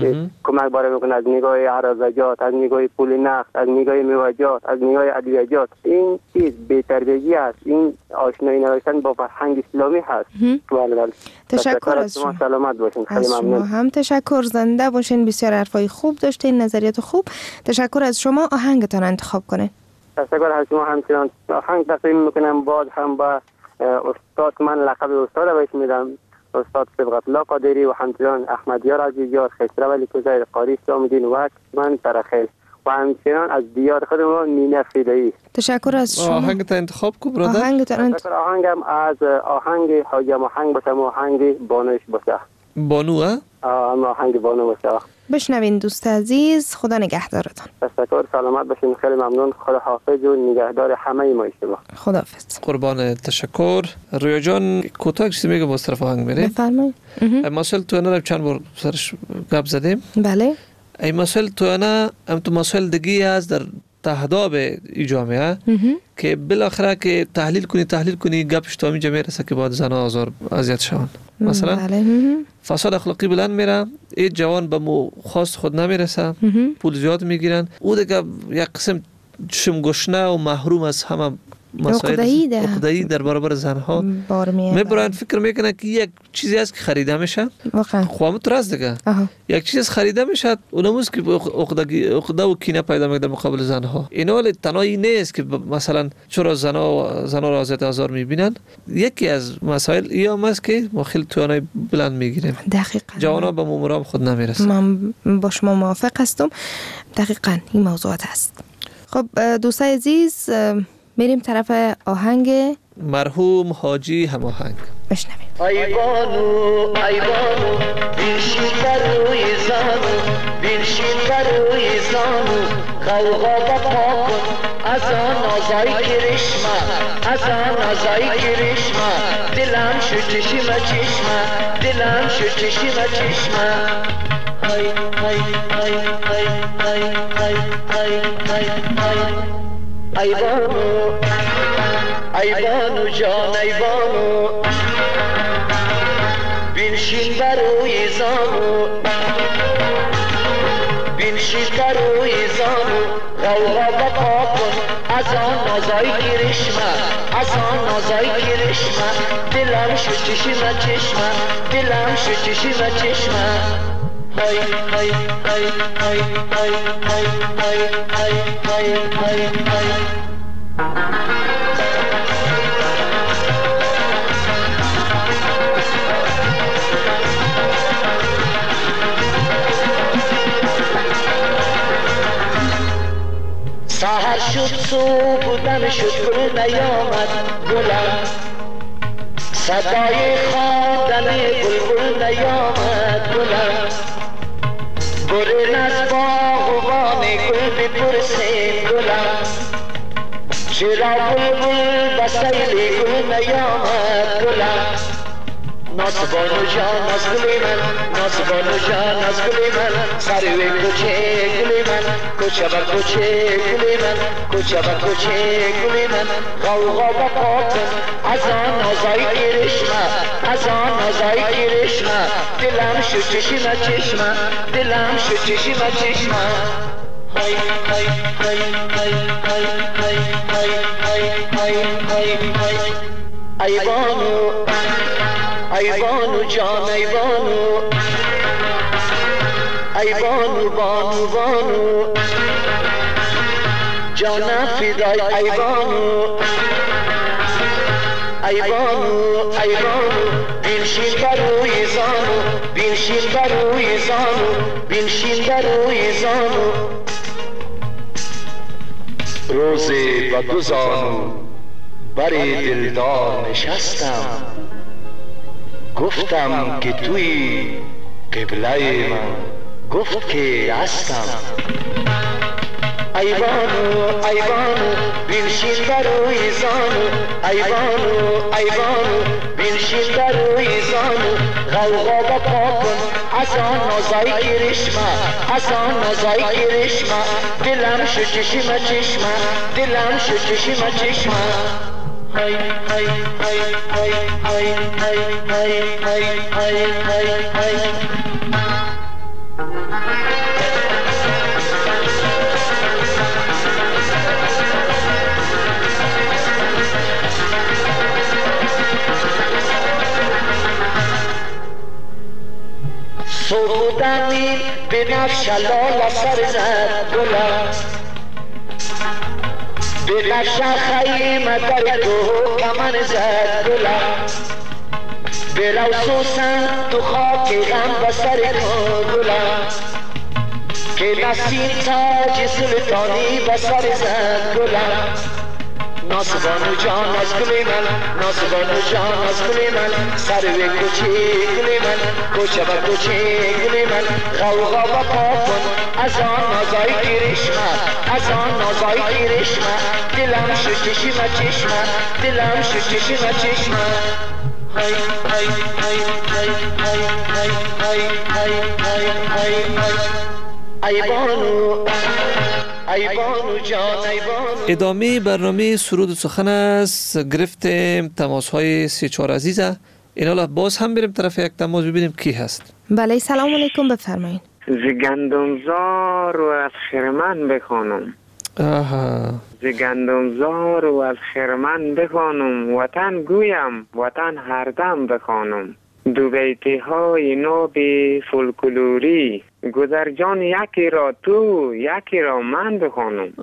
کمک باره میکنه از نگاه عرضجات، از نگاه پول نقد، از نگاه میوه‌جات، از نگاه ادویه‌جات. این چیز بی‌تربیتی است، این آشنایی نداشتن با فرهنگ اسلامی هست. بله بله. تشکر از شما. سلامت باشین. خیلی ممنون. شما هم تشکر، زنده باشین. بسیار حرفای خوب داشتین، نظریات خوب. تشکر از شما. آهنگتان انتخاب کنین. تشکر از شما. همچنان آهنگ تقدیم میکنم. باز هم با استاد، من لقب استاد بهش میدم، استاد صبغت الله قادری و همچنان احمدیار عزیزیار، خسرو ولی کوزه، قاری اسلام‌الدین و من ترخیل و همچنان از دیار خودمون مینه فیدایی. تشکر از شما. آهنگت انتخاب کو برادر. آهنگت انتخاب. آهنگم از آهنگ حاجی آهنگ باشه، آهنگ بانوش باشه. بانو ها؟ آه آهنگ بانو باشه. بشنوین دوست عزیز. خدا نگهدارتان. تشکر، سلامت باشین. خیلی ممنون. خدا حافظ و نگهدار همه ما شما. خداحافظ. قربان تشکر. رویا جان کوتاه چیزی میگم با طرف آهنگ میره. بفرمایید. مسئله تو انا چند بار سرش گپ زدیم. بله. ای مسئله تو انا ام تو مسئله دیگه از در تهداب ای جامعه که بالاخره که تحلیل کنی تحلیل کنی گپش تا اینجا میرسه که باید زنها آزار اذیت شون. مثلا فساد اخلاقی بلند میره، این جوان به مو خواست خود نمیرسه، پول زیاد میگیرن، او دیگه یک قسم چشم گشنه و محروم از همه مسائل عقده‌ای در برابر زنها میبرن. فکر میکنن که یک چیزی است که خریده میشه، واقعا خوامت راست دیگه یک چیز خریده میشه، اونموز که عقده عقده و کینه پیدا میکنه در مقابل زنها. اینا ولی تنهایی نیست که مثلا چرا زنها زنها را اذیت آزار میبینن. یکی از مسائل ایام است که ما خیلی توانای بلند میگیریم. دقیقاً جوانا به مرام خود نمیرسه. من با شما موافق هستم. دقیقاً این موضوعات هست. خب دوستای عزیز، میریم طرف آهنگ مرحوم حاجی هماهنگ. بشنویم. ای بانو ای بانو بینشین بر روی زانو، بینشین بر روی زانو، غوغا بپا کن از آن آزای کرشمه، از آن آزای کرشمه، دلم شو چشم چشمه، دلم شو چشم چشمه. های های های های های های های های های ای بانو ای بانو جان ای بانو بینشین بر روی زانو، بینشین بر روی زانو، غوغا بپا کن از آن نازای کرشمه، از آن نازای کرشمه، دلم شو چشم چشمه، دلم شو چشم چشمه. های های های های های های های های های های های سحر شد صبح بودن شد گل نیامد گلم، صدای خواندن بلبل نیامد گلم، برین از باغ و بام گل بپرسیم گلم، چرا بلبل به سیل گل نیامد گلم. ناسبانو جان از گلی من، ناسبانو جان از گلی من، سروی کوچه گلی من، کوچه با کوچه گلی من، کوچه با کوچه گلی من، غوغا بپا کن از آن نازای کرشمه، از آن نازای کرشمه، دلم شو چشم چشمه، دلم شو چشم چشمه. های های های های های های های های های های ای بانو ای بانو جان ای بانو، ای بانو بانو بانو جان فدای ای بانو، ای بانو ای بانو بینشین بر روی زانو، بنشین بر روی زانو بنشین بر روی زانو روزی با دو زانو بری دلدار نشستم گفتم که توی قبله من گفت که هستم ایوانو ایوانو بنشین بر روی زانو ایوانو ایوانو بنشین بر روی زانو غوغا بپا کن از آن نازای کرشمه از آن نازای کرشمه دلم شو چشم چشمه دلم شو چشم چشمه های های های های های های های های های های های سرودمی به نفش لال سر زد گلم به نفش خیمه در تو کمن زد گلم به روسوسن تو خاک غم بسر تو گلم که نسیم تاج سلطانی بسر زد گلم ناسبانو جان از گلی من ناسبانو جان از گلی من سروی کوچه گلی من کوچه و کوچه گلی من غوغا و پا کن از آن نازای کرشمه از آن نازای کرشمه دلم شو چشم چشمه دلم شو چشم چشمه های های های های های های های های های های های ایوانو ایوانو جان ایوانو. ادامه برنامه سرود و سخن است. گرفتیم تماس های سی چهار عزیزه. این حالا باز هم بریم طرف یک تماس ببینیم کی هست. بله سلام علیکم بفرمایید. ز گندمزار و از خرمن بخوانم آها ز گندمزار و از خرمن بخوانم وطن گویم وطن هر دم بخوانم دو بیتی های ناب فولکلوری گذر جان یکی را تو یکی را من بخوانم.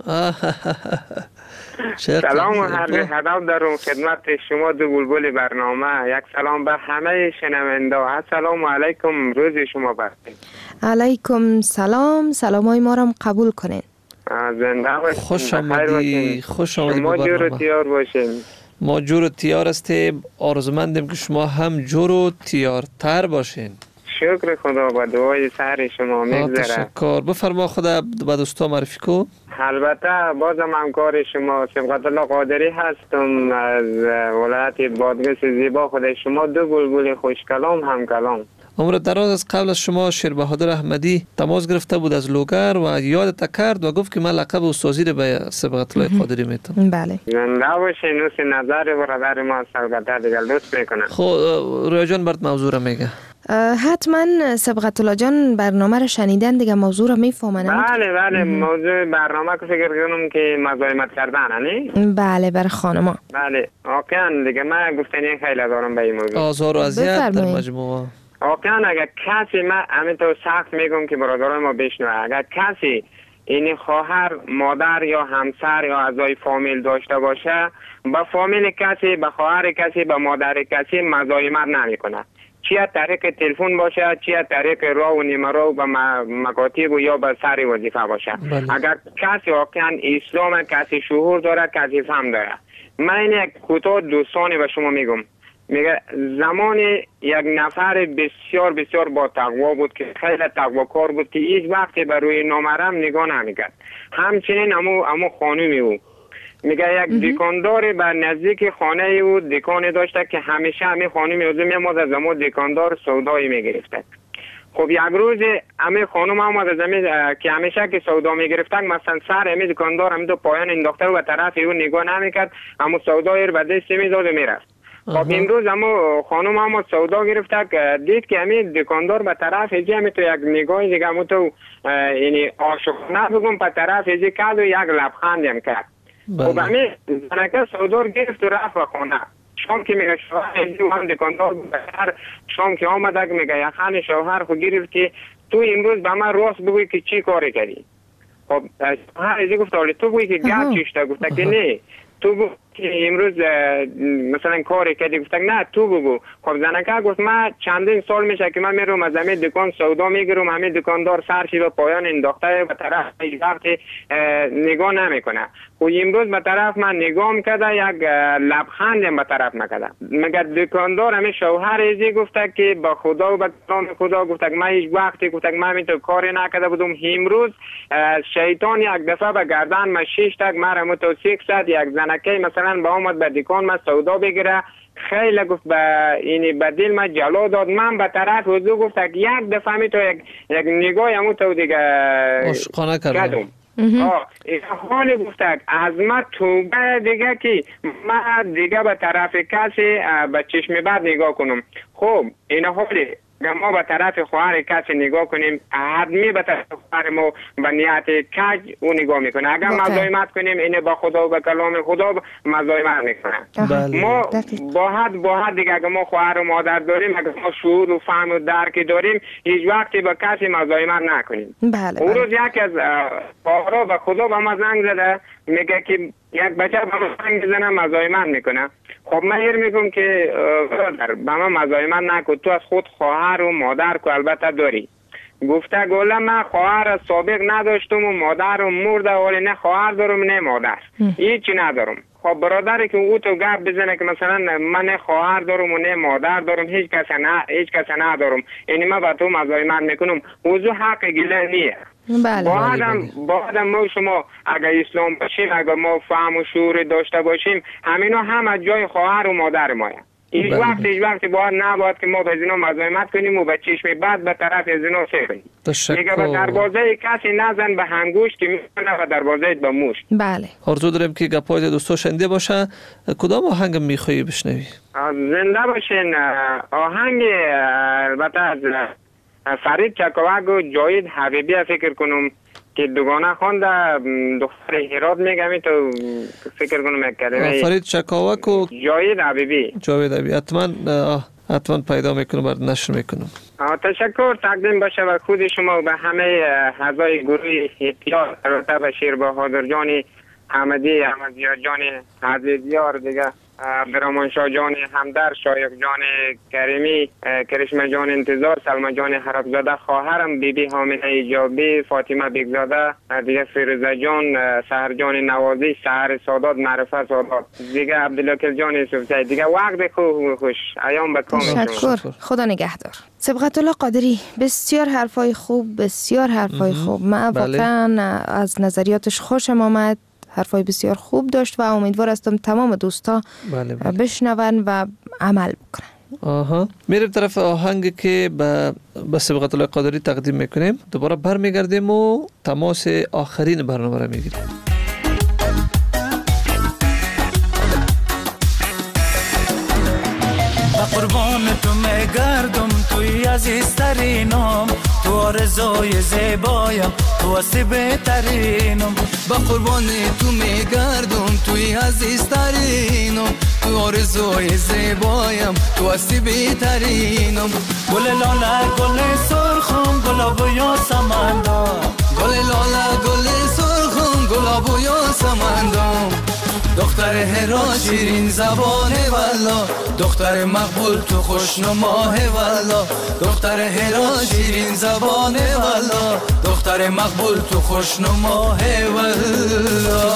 سلام و هر هدف دارم خدمت شما دو بلبل برنامه. یک سلام به همه شنونده. السلام علیکم، روز شما بخیر. علیکم سلام، سلامای ما را قبول کنین. زنده باشین، خوش آمدی، خوش آمدی. شما جور و تیار باشین. ما جور و تیار هستیم. آرزومندیم که شما هم جور و تیارتر باشین. شکر خدا، با دعای سر شما میگذره. تشکر. بفرما خدا به دوستا معرفی کو. البته بازم همکار شما صبغت الله قادری هستم از ولایت بادغیس زیبا. خدای شما دو بلبل خوش کلام هم کلام. عمر دراز از قبل از شما شیر بهادر احمدی تماس گرفته بود از لوگر و یادت کرد و گفت که من لقب استادی رو به صبغت الله قادری میتم. بله. زنده باشین. نوش نظر برادر ما صبغت دیگه دوست میکنم. خب رویا جان برات موضوع رو میگه. حتما صبغت الله جان برنامه رو شنیدن دیگه، موضوع رو میفهمن. بله بله موضوع برنامه که فکر کنم که مزاحمت کردن نه؟ بله برای خانما. بله واقعا دیگه من گفتنی خیلی دارم به این موضوع. آزار و اذیت در مجموعه. واقعا اگر کسی، من همینطور سخت میگم که برادرای ما بشنوه، اگر کسی این خواهر مادر یا همسر یا اعضای فامیل داشته باشه، با فامیل کسی، با خواهر کسی، با مادر کسی مزاحمت نمیکنه، چی از طریق تلفن باشه، چی از طریق راه و نیمرو به مکاتب و یا به سر وظیفه باشه. بله. اگر کسی واقعا اسلام، کسی شعور داره، کسی فهم داره. من یک کوتاه دوستانی به شما میگم. میگه زمان یک نفر بسیار بسیار با تقوا بود که خیلی تقواکار بود که هیچ وقتی به روی نامحرم نگاه نمیکرد. همچنین امو امو خانومی بود. میگه یک دکاندار به نزدیک خانه او دکانی داشته که همیشه همین خانومی از میامد از امو دکاندار سودایی میگرفته. خب یک روز همین خانم آمد از همین که همیشه که سودا میگرفتن مثلا سر همین دکاندار همین دو پایان انداخته و طرف او نگاه نمیکرد، امو سودای رو به دست میداد و میرفت. خب امروز اما خانم اما سودا گرفته که دید که همین دکاندار به طرف هجی همین تو یک نگاه دیگه همون تو یعنی عاشقانه بگم به طرف هجی کرد و یک لبخند هم کرد. خب همین زنکه سودار گرفت و رفت و خونه. شام که میگه شوهر هجی و هم دکاندار بود بسر شام که آمده که میگه یخان شوهر خود گرفت که تو امروز به من راست بگوی که چی کاری کردی. خب شوهر هجی گفت ولی تو بگوی که گرد چیشته، گفته که نه تو که امروز مثلا کاری کردی گفتن نه تو بگو. خب زنکه گفت من چندین سال میشه که من میرم از همه دکان سودا میگیرم، همه دکاندار سرشی به پایان انداخته به طرف هیچ وقت نگاه نمیکنه. خب امروز به طرف من نگاه میکرده یک لبخند به طرف نکرده. مگر دکاندار همه شوهر ازی گفته که با خدا و به کلام خدا گفته که من هیچ وقتی گفته که من میتو کاری نکرده بودم. امروز شیطان یک دفعه به گردن ما شش تک مرا متوسیق زد. یک زنکه مثلا با آمد به دکان ما سودا بگیره، خیلی گفت به این بدیل ما جلو داد. من به طرف حضور گفت که یک دفعه می تو یک, یک نگاه همون تو دیگه عاشقانه کردم. آه این حالی گفت از ما توبه دیگه که من دیگه به طرف کسی به چشم بعد نگاه کنم. خب این حالی ما به طرف خواهر کسی نگاه کنیم، حتمی به طرف خواهر ما به نیت کج او نگاه میکنه. اگر مزاحمت کنیم اینه با خدا و به کلام خدا مزاحمت میکنه. ما با حد با حد دیگه اگر ما خواهر و مادر داریم، اگر ما شعور و فهم و درک داریم، هیچ وقتی به کسی مزاحمت نکنیم. بله. اون روز یکی از خواهرها به خدا به ما زنگ زده، میگه که یک بچه به ما زنگ زنه مزاحمت میکنه. خب من هیر میگم که برادر به من مزاحمت نکن، تو از خود خواهر و مادر که البته داری. گفته گله من خواهر سابق نداشتم و مادر و مرده، ولی نه خواهر دارم نه مادر، هیچی ندارم. خب برادری که او تو گپ بزنه که مثلا من نه خواهر دارم و نه مادر دارم، هیچ کس نه هیچ کس ندارم، یعنی من با تو مزاحمت میکنم، موضوع حق گله نیه. بله. با آدم با آدم ما شما اگر اسلام باشیم، اگر ما فهم و شعور داشته باشیم، همینا هم از جای خواهر و مادر مایه. این وقت هیچ وقت باید نباید که ما به زنا مزاحمت کنیم و به چشم بعد به طرف زنا سه کنیم. دیگه به دروازه کسی نزن به هنگوش که میکنه و دروازه به موش. بله. آرزو داریم که گپای دوستا شنیده باشه. کدام آهنگ میخوایی بشنوی؟ زنده باشین. آهنگ البته از فرید چکاوک و جاوید حبیبی فکر کنم که دوگانه خونده، دختر هرات میگم تو فکر کنم یک کلمه. فرید چکاوک و جاوید حبیبی. جاوید حبیبی حتما حتما پیدا میکنم بعد نشر میکنم. تشکر تقدیم باشه به خود شما و به همه اعضای گروه احتیاط البته به شیر بهادر جان حمدی، احمدیار جان عزیزیار دیگه، عبدالرحمن شاه جان همدر، شایق جان کریمی، کرشمه جان انتظار، سلمى جان حربزاده، خواهرم بیبی حامله ایجابی، فاطمه بیگزاده دیگه، فیروزه جان، سحر جان نوازی، سحر سادات، معرفه سادات دیگه، عبدالله جان یوسفزی دیگه. وقت خوب خوش ایام بکام. تشکر. خدا نگهدار. صبغت الله قادری بسیار حرفای خوب، بسیار حرفای خوب. من واقعا از نظریاتش خوشم آمد. حرفای بسیار خوب داشت و امیدوار هستم تمام دوستا بله بله. بشنون و عمل بکنن. آها میریم طرف آهنگی که به به صبغت الله قادری تقدیم میکنیم. دوباره برمیگردیم و تماس آخرین برنامه را میگیریم. قربان تو میگردم، توی عزیزترینم، تو آرزوی زیبایم، تو هستی بهترینم. با قربان تو میگردم، توی عزیزترینم، تو آرزوی زیبایم، تو هستی بهترینم. گل لاله گل سرخم، گلاب و یاسمندم، گل لاله گل سرخم، گلاب و یاسمندم. دختر هرا شیرین زبانه والا، دختر مقبول تو خوشنماه والا، دختر هرا شیرین زبانه والا، دختر مقبول تو خوشنماه والا.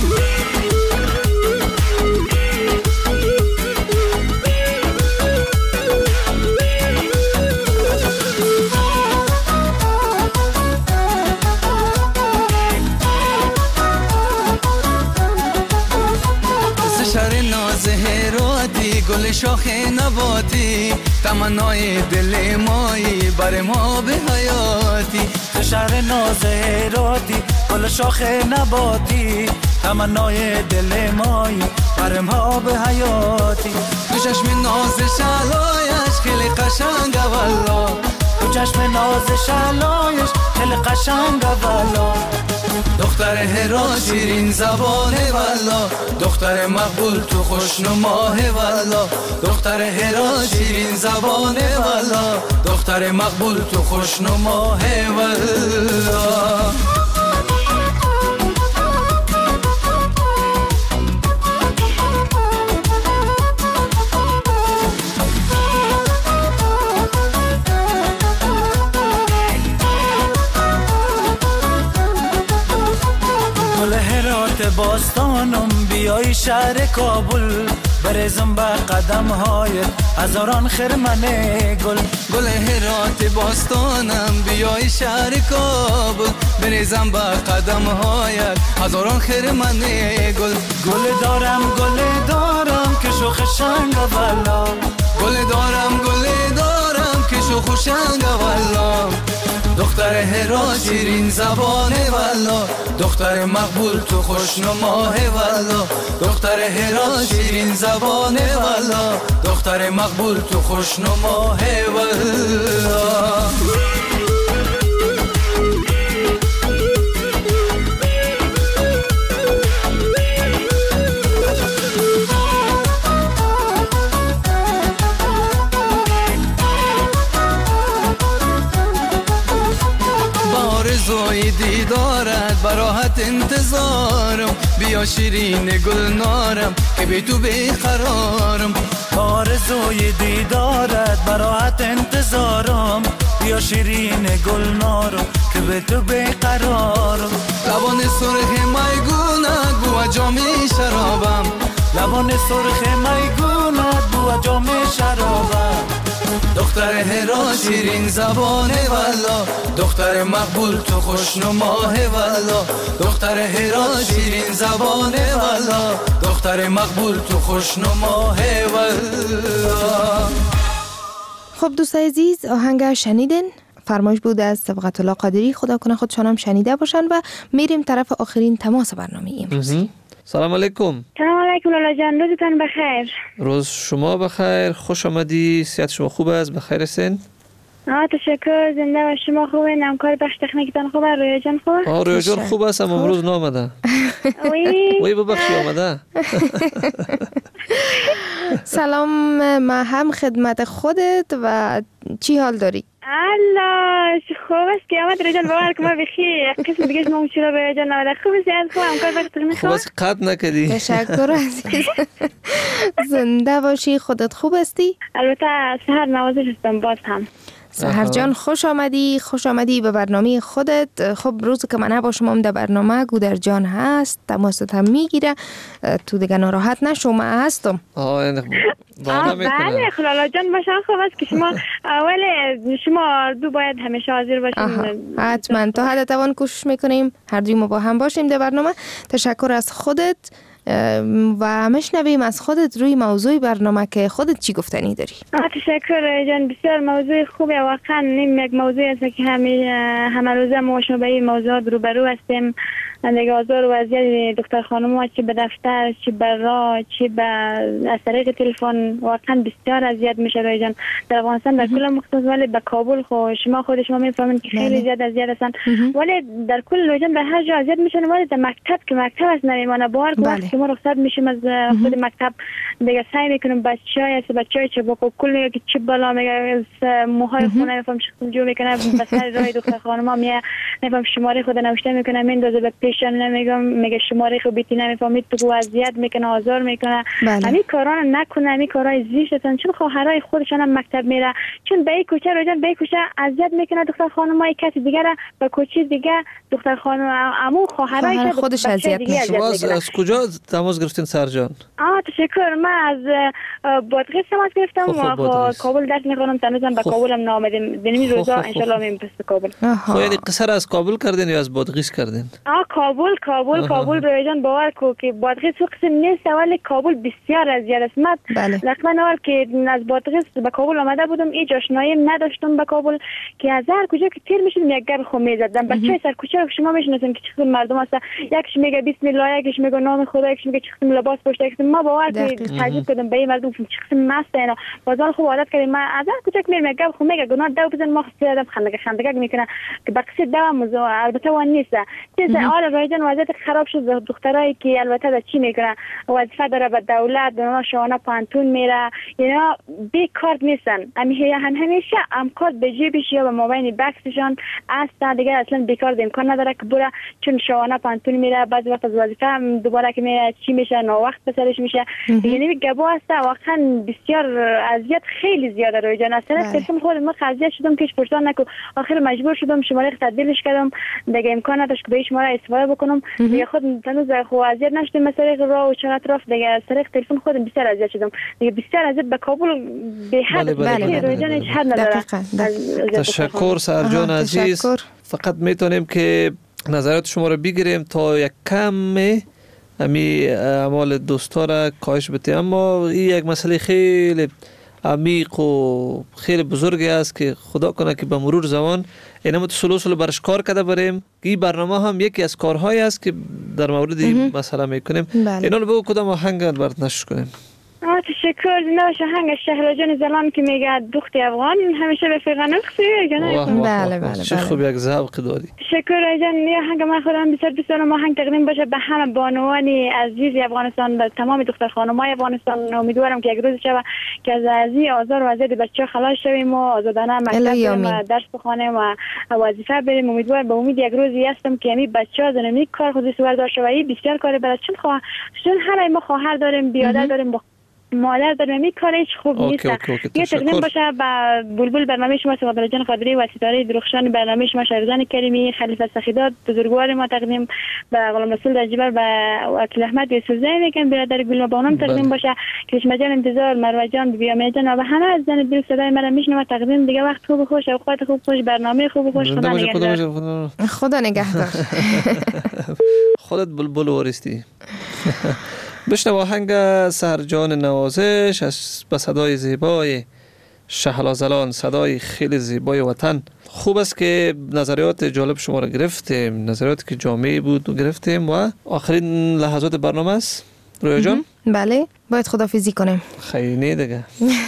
گل شاخ نباتی، تمنای دل مایی بر ما به حیاتی. تو شهر ناز هراتی، گل شاخ نباتی، تمنای دل مایی بر ما به حیاتی. تو چشم ناز شلایش خیلی قشنگ والا، تو چشم ناز شلایش خیلی قشنگ والا. دختر هرا شیرین زبانه والا، دختر مقبول تو خوشنماه والا، دختر هرا شیرین زبانه والا، دختر مقبول تو خوشنماه والا. جانم بیای شهر کابل برزم به قدم هایت هزاران خرمن گل گل هرات باستانم بیای شهر کابل برزم به قدم هایت هزاران خرمن گل گل دارم گل دارم که شوخ شنگ والا گل دارم گل دارم که شوخ شنگ والا دختر هرا شیرین زبانه والا دختر مقبول تو خوشنماه والا دختر هرا شیرین زبانه والا دختر مقبول تو خوشنماه والا آرزوی دیدارت براحت انتظارم بیا شیرین گلنارم که بی تو بیقرارم آرزوی دیدارت براحت انتظارم بیا شیرین گلنارم که بی تو بیقرارم لبان سرخ میگونت بو جام شرابم لبان سرخ میگونت بو جام شرابم دختر هرا شیرین زبانه والا دختر مقبول تو خوشنماه والا دختر هرا شیرین زبانه والا دختر مقبول تو خوشنماه والا. خب دوستای عزیز آهنگ شنیدین؟ فرمایش بود از صبغت الله قادری، خدا کنه خودشان هم شنیده باشن و میریم طرف آخرین تماس برنامه امروز. سلام علیکم. سلام علیکم لالا جان، روزتان بخیر. روز شما بخیر، خوش آمدی. صحت شما خوب است؟ بخیر هستین؟ آه تشکر، زنده و شما خوبین؟ همکار بخش تکنیکتان خوبه؟ رویا جان خوبه؟ آه رویا جان خوب است، اما امروز نامده. وی وی ببخشی آمده. سلام ما هم خدمت خودت و چی حال داری؟ الله خوب است که آمد رویا جان، باور که ما بخی قسم دیگه شما چرا رویا جان نامده. خوب است یاد خوب، همکار بخش تکنیک خوب است قد نکردی. تشکر عزیز. زنده باشی. خودت خوب هستی؟ البته سهر نوازش هستم باز هم. سهر جان خوش آمدی، خوش آمدی به برنامه خودت. خب روز که من نباشم هم در برنامه گودر جان هست، تماست هم میگیره، تو دیگه ناراحت نشو، من هستم. آه بله خلالا جان باشه، خوب است که شما اول شما دو باید همیشه حاضر باشیم. حتما تا حد توان کوشش میکنیم هر دوی ما با هم باشیم در برنامه. تشکر از خودت و مشنویم از خودت روی موضوع برنامه که خودت چی گفتنی داری. تشکر جان، بسیار موضوع خوبه. واقعا این یک موضوع است که همه همه روزه ما شما به این موضوعات روبرو هستیم. دیگه آزار و اذیت دختر خانم ها چی به دفتر، چی به راه، چی به از طریق تلفن واقعا بسیار اذیت میشه روی جان در افغانستان در کل مخصوص، ولی به کابل خو شما خود شما میفهمین که خیلی زیاد اذیت هستن، ولی در کل روی جان به هر جا اذیت میشن، ولی در مکتب که مکتب است نمیمونه. باور وقتی که ما رخصت میشیم از خود مکتب دیگه سعی میکنیم بچه‌ای است بچه‌ای چه با کل میگه که چه بالا میگه موهای خونه میفهم چه جو میکنه به سر راه دختر خانم ها میه نمیفهم شماره خود نوشته میکنه میندازه به پیشم، نمیگم میگه شماره خود بیتی نمیفهمید تو اذیت میکنه آزار میکنه. همین کارا نکنه، همین کارای زشت هستن، چون خواهرای خودشان هم مکتب میره، چون به این کوچه روزن به این کوچه اذیت میکنه دختر خانمای کسی دیگه را به کوچه دیگه دختر خانم عمو خواهرای خودش اذیت میکنه. شما از کجا تماس گرفتین سرجان؟ آه تشکر، من از بادغیس تماس گرفتم و کابل درس میخونم، تنوزم به کابل هم نامدیم دنمی روزا ان شاء الله میرم پس کابل. خب یعنی قصر از کابل کردین یا از بادغیس کردین؟ آه کابل کابل کابل رویجان باور کو که بادغیس تو قسم نیست، ولی کابل بسیار اذیت است. من رقم اول که از بادغیس به کابل آمده بودم هیچ آشنایی نداشتم به کابل که از هر کجا که تیر میشم یک گر خو میزدم. بچه سر کوچه شما میشناسین که چه مردم هست، یکیش میگه بسم الله، یکیش میگه نام خدا، یکیش میگه چه لباس پوشیده. ما باور که تعجب کردم به این مردم چه قسم مست اینا. بازار خوب عادت کردیم. من از هر کجا که میرم یک گر خو میگه گناه دو بزن، ما خسته خندگه خندگه میکنه که بقصه دو مزو البته وان نیست. چیز حال رویجان وضعیت خراب شد. دخترایی که البته در چی میکنه وظیفه داره به دولت اونا شانه پانتون میره، اینا بیکار نیستن، همیشه هم همیشه امکار به جیبش یا به موبایل بکسشان است، دیگه اصلا بیکار امکان نداره که بره، چون شانه پانتون میره. بعضی وقت از وظیفه دوباره که میره میشه، چی میشه، ناوقت به سرش میشه. یعنی گبا هست واقعا بسیار اذیت خیلی زیاده روی جان. اصلا تلفن خود ما اذیت شدم که پرسان نکو، آخر مجبور شدم شماره تبدیلش کردم دیگه، امکان نداشت که به شماره استفاده بکنم دیگه. خود تنوز خو اذیت نشدم مثلا راه و چرا اطراف دیگه از طریق تلفن خودم بسیار اذیت شدم دیگه. بسیار اذیت به کابل به حد روی جان هیچ حد نداره. تشکر سرجان عزیز. فقط میتونیم که نظرات شما رو بگیریم تا یک کم امی اعمال دوستا را کاهش بده، اما این یک مسئله خیلی عمیق و خیلی بزرگی است که خدا کنه که به مرور زمان اینم سلو سلو برش کار کرده بریم. این برنامه هم یکی از کارهایی است که در مورد این مسئله میکنیم. اینا رو بگو کدام آهنگ برات نشر کنیم. آه تشکر. نوش آهنگ شهلا جان زلان که میگه دختر افغان همیشه رفیقا نخسی. بله بله چه خوب یک ذوق داری. تشکر جان. یه آهنگ من خودم بسیار دوست دارم آهنگ تقدیم باشه به همه بانوان عزیز افغانستان، به تمام دختر خانم‌های افغانستان. امیدوارم که یک روز شب که از ازی آزار و اذیت بچه‌ها خلاص شویم و آزادانه مکتب بریم و درس بخونیم و وظیفه بریم. امیدوارم به امید یک روزی هستم که همین بچه‌ها زنمی کار خودی سوار داشته و این بسیار کار برای چون خواه چون هر ما خواهر داریم، بیادر داریم، مادر داریم، می کارش خوب نیست. یه تقدیم باشه با بلبل برنامه شما سواد جان قادری و ستاره درخشان برنامه شما شایرزان کریمی، خلیفه سخیداد بزرگوار ما تقدیم به غلام رسول دجبر و وکیل احمد یوسفزئی میگن برادر گل بانم تقدیم باشه کشمه جان انتظار مروه جان بیامه جان و همه از زن دل صدای مرا میشنوه تقدیم دیگه. وقت خوب خوش، اوقات خوب خوش، برنامه خوب خوش. خدا نگهدار. خدا نگهدار. خودت بلبل وارستی. بشنو آهنگ سرجان نوازش از به صدای زیبای شهلا زلان، صدای خیلی زیبای وطن. خوب است که نظریات جالب شما را گرفتیم، نظریات که جامعی بود و گرفتیم و آخرین لحظات برنامه است. رویا جان بله باید خدافیزی کنیم. خیلی دیگه.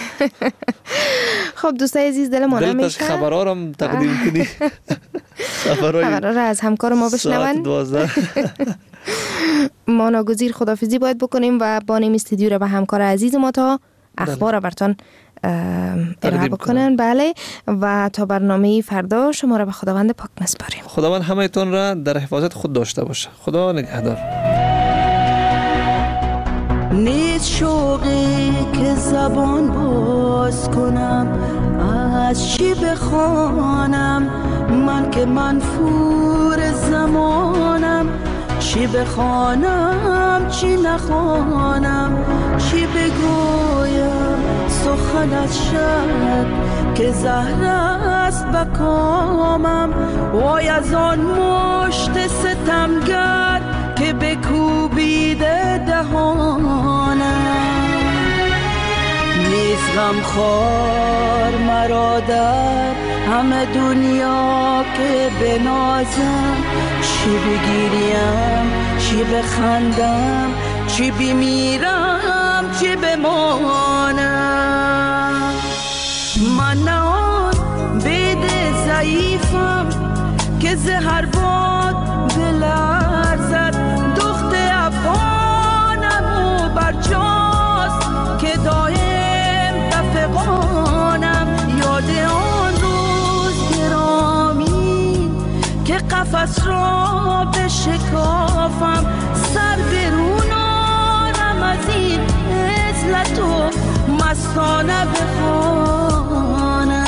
خب دوستای عزیز دل ما نمیشه دلتش خبرها رو تقدیم کنی. خبرها رو از همکار ما بشنون. ما ناگزیر خدافیزی باید بکنیم و بانیم استودیو رو به همکار عزیز ما تا اخبار رو براتون ارائه بکنن. بله و تا برنامه فردا شما رو به خداوند پاک میسپاریم. خداوند همه تون را در حفاظت خود داشته باشه. خدا نگهدار. نیست شوقی که زبان باز کنم، از چی بخوانم من که منفور زمانم. چی بخوانم چی نخوانم، چی بگویم سخن از شب که زهر است به کامم. وای از آن مشت ستمگر که بکوبیده دهانم. نیست غمخوار مرا در همه دنیا که بنازم. چی بگیریم چی بخندم، چی بمیرم چی بمانم. من نه آن بید ضعیفم که زهر باد بلرزد. دخت افغانم و برجاست که دایم تفقانم. یاد آن روز گرامی که قفس را بشکافم، سر برون آرم از این عزلت و مستانه بخوانم.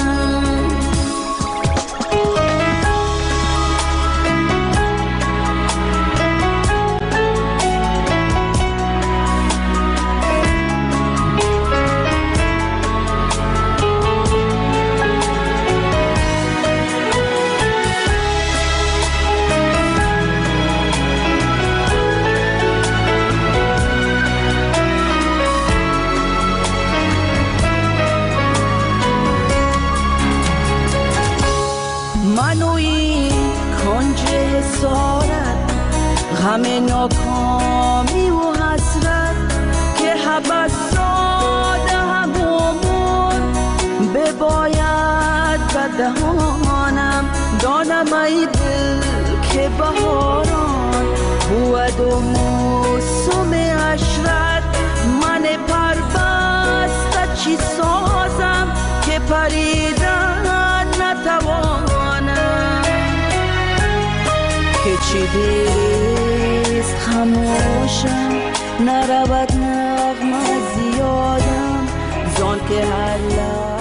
غم ناکامی و حسرت که حبس داده هم عمر بباید به دهانم. دانم ای دل که بهاران بود و موسم عشرت. من پربسته چی سازم که پریدن نتوانم. که چی دیست خاموشم نرود نغمه زیادم زان که هر لحظه